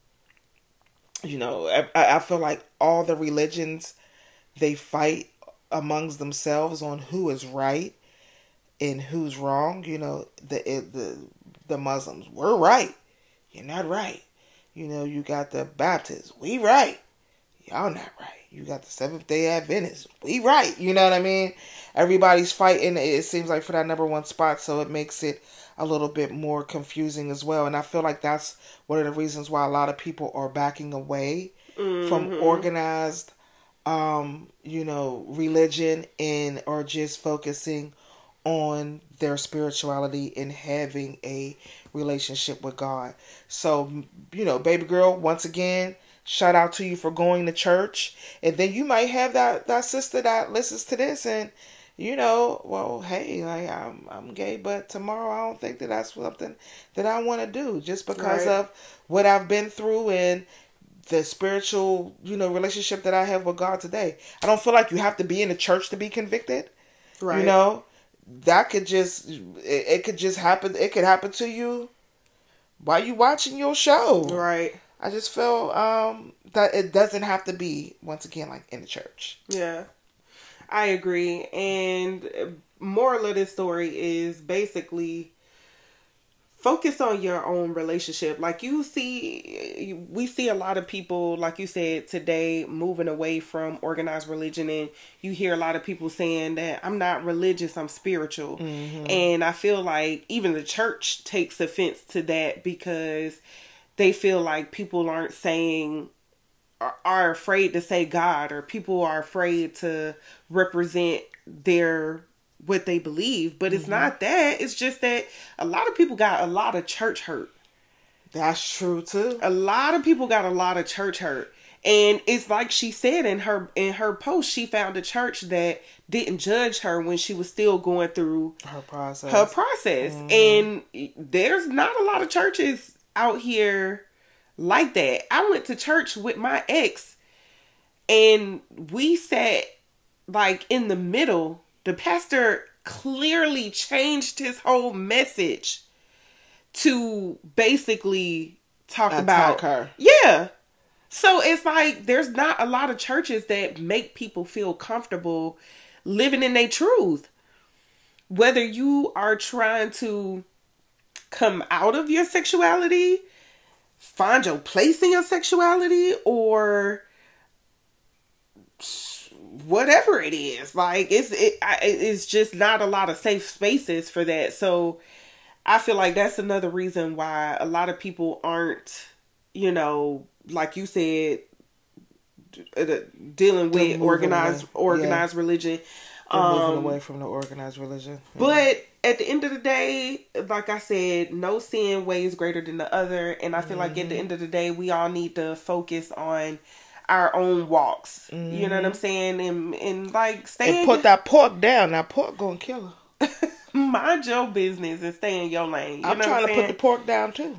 you know, I, I feel like all the religions, they fight amongst themselves on who is right and who's wrong. You know, the the the Muslims, we're right. You're not right. You know, you got the Baptists, we right. Y'all not right. You got the Seventh-day Adventists, we right. You know what I mean? Everybody's fighting, it seems like, for that number one spot, so it makes it a little bit more confusing as well. And I feel like that's one of the reasons why a lot of people are backing away mm-hmm. from organized, um, you know, religion and or just focusing on their spirituality and having a relationship with God. So, you know, baby girl, once again, shout out to you for going to church. And then you might have that, that sister that listens to this and, you know, well, hey, like, I'm I'm gay, but tomorrow I don't think that that's something that I want to do just because right. of what I've been through and the spiritual, you know, relationship that I have with God today. I don't feel like you have to be in the church to be convicted. Right. You know, that could just, it, it could just happen. It could happen to you while you watching your show. Right. I just feel um, that it doesn't have to be, once again, like in the church. Yeah. I agree. And moral of this story is basically focus on your own relationship. Like you see, we see a lot of people, like you said, today moving away from organized religion. And you hear a lot of people saying that I'm not religious, I'm spiritual. Mm-hmm. And I feel like even the church takes offense to that because they feel like people aren't saying, are afraid to say God, or people are afraid to represent their what they believe. But it's mm-hmm. not that. It's just that a lot of people got a lot of church hurt. That's true too. A lot of people got a lot of church hurt. And it's like she said in her in her post, she found a church that didn't judge her when she was still going through her process. Her process. Mm-hmm. And there's not a lot of churches out here like that. I went to church with my ex and we sat like in the middle. The pastor clearly changed his whole message to basically talk Attack about her. Yeah. So it's like there's not a lot of churches that make people feel comfortable living in their truth. Whether you are trying to come out of your sexuality, find your place in your sexuality, or whatever it is, like it's it, it's just not a lot of safe spaces for that. So I feel like that's another reason why a lot of people aren't, you know, like you said, dealing with organized away. organized yeah. religion. They're moving um, away from the organized religion. Yeah. But at the end of the day, like I said, no sin weighs greater than the other. And I feel mm-hmm. like at the end of the day, we all need to focus on our own walks. Mm-hmm. You know what I'm saying? And, and like, stay and put that pork down. That pork gonna kill her. Mind your business and stay in your lane. You I'm know trying what to saying? put the pork down too.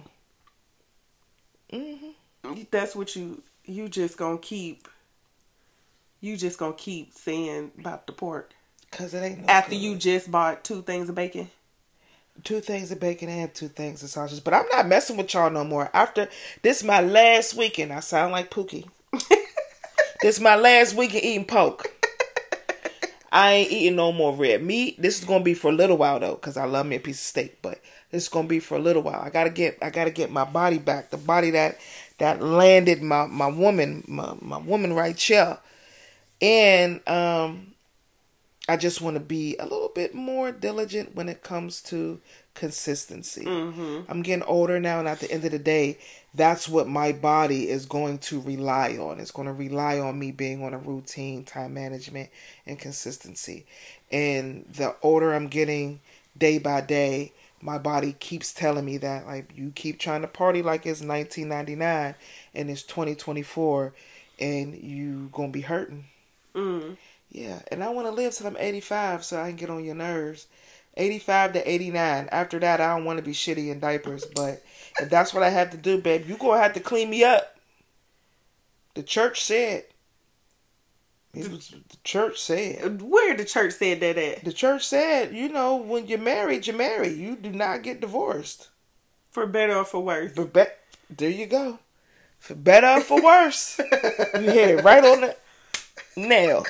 Mm-hmm. That's what you, you just gonna keep, you just gonna keep saying about the pork. Cause it ain't no after good. You just bought two things of bacon. Two things of bacon and two things of sausages. But I'm not messing with y'all no more. After this is my last weekend. I sound like Pookie. This is my last weekend eating pork. I ain't eating no more red meat. This is gonna be for a little while though, cause I love me a piece of steak. But this is gonna be for a little while. I gotta get, I gotta get my body back, the body that that landed my my woman, my my woman right here, and um. I just want to be a little bit more diligent when it comes to consistency. Mm-hmm. I'm getting older now, and at the end of the day, that's what my body is going to rely on. It's going to rely on me being on a routine, time management, and consistency. And the older I'm getting day by day, my body keeps telling me that, like, you keep trying to party like it's nineteen ninety-nine and it's twenty twenty-four and you going to be hurting. Mm. Yeah, and I want to live till I'm eighty-five so I can get on your nerves. eighty-five to eighty-nine. After that, I don't want to be shitty in diapers. But if that's what I have to do, babe, you're going to have to clean me up. The church said. It was, the church said. Where the church said that at? The church said, you know, when you're married, you're married. You do not get divorced. For better or for worse. For be- there you go. For better or for worse. You hit it right on the nail.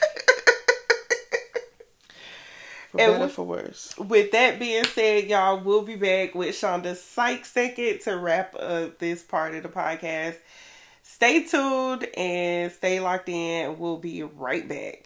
For and better, with, for worse. With that being said, y'all, we'll be back with Shonda's Psych Second to wrap up this part of the podcast. Stay tuned and stay locked in. We'll be right back.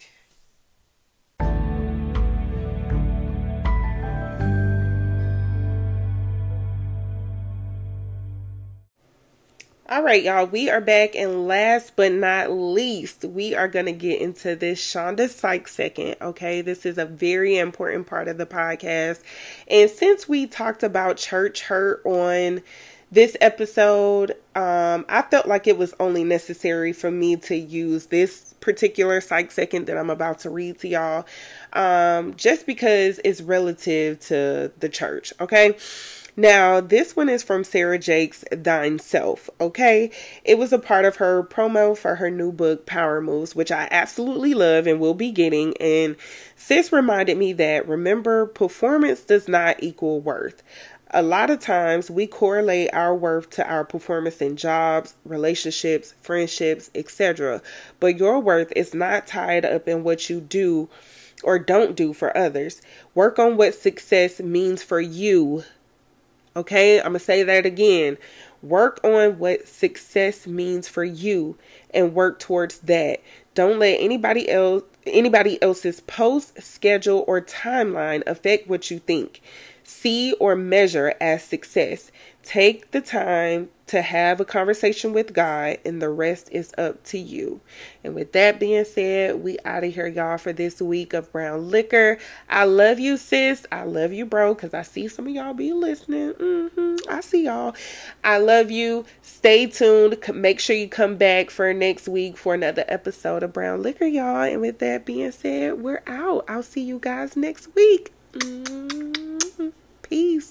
All right, y'all, we are back, and last but not least, we are going to get into this Shonda Psych Second, okay? This is a very important part of the podcast, and since we talked about church hurt on this episode, um, I felt like it was only necessary for me to use this particular Psych Second that I'm about to read to y'all, um, just because it's relative to the church, okay? Now, this one is from Sarah Jakes' Thine Self, okay? It was a part of her promo for her new book, Power Moves, which I absolutely love and will be getting. And sis reminded me that, remember, performance does not equal worth. A lot of times we correlate our worth to our performance in jobs, relationships, friendships, et cetera. But your worth is not tied up in what you do or don't do for others. Work on what success means for you. Okay, I'm going to say that again. Work on what success means for you and work towards that. Don't let anybody else, anybody else's post, schedule, or timeline affect what you think, see, or measure as success. Take the time to have a conversation with God, and the rest is up to you. And with that being said, we out of here, y'all, for this week of Brown Liquor. I love you, sis. I love you, bro, because I see some of y'all be listening. Mm-hmm. I see y'all. I love you. Stay tuned. Make sure you come back for next week for another episode of Brown Liquor, y'all. And with that being said, we're out. I'll see you guys next week. Mm-hmm. Peace.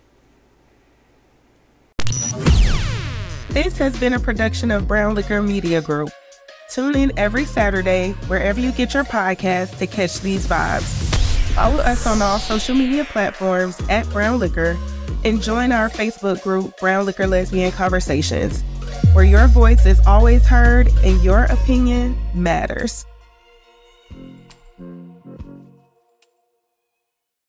This has been a production of Brown Liquor Media Group. Tune in every Saturday, wherever you get your podcasts, to catch these vibes. Follow us on all social media platforms at Brown Liquor, and join our Facebook group, Brown Liquor Lesbian Conversations, where your voice is always heard and your opinion matters.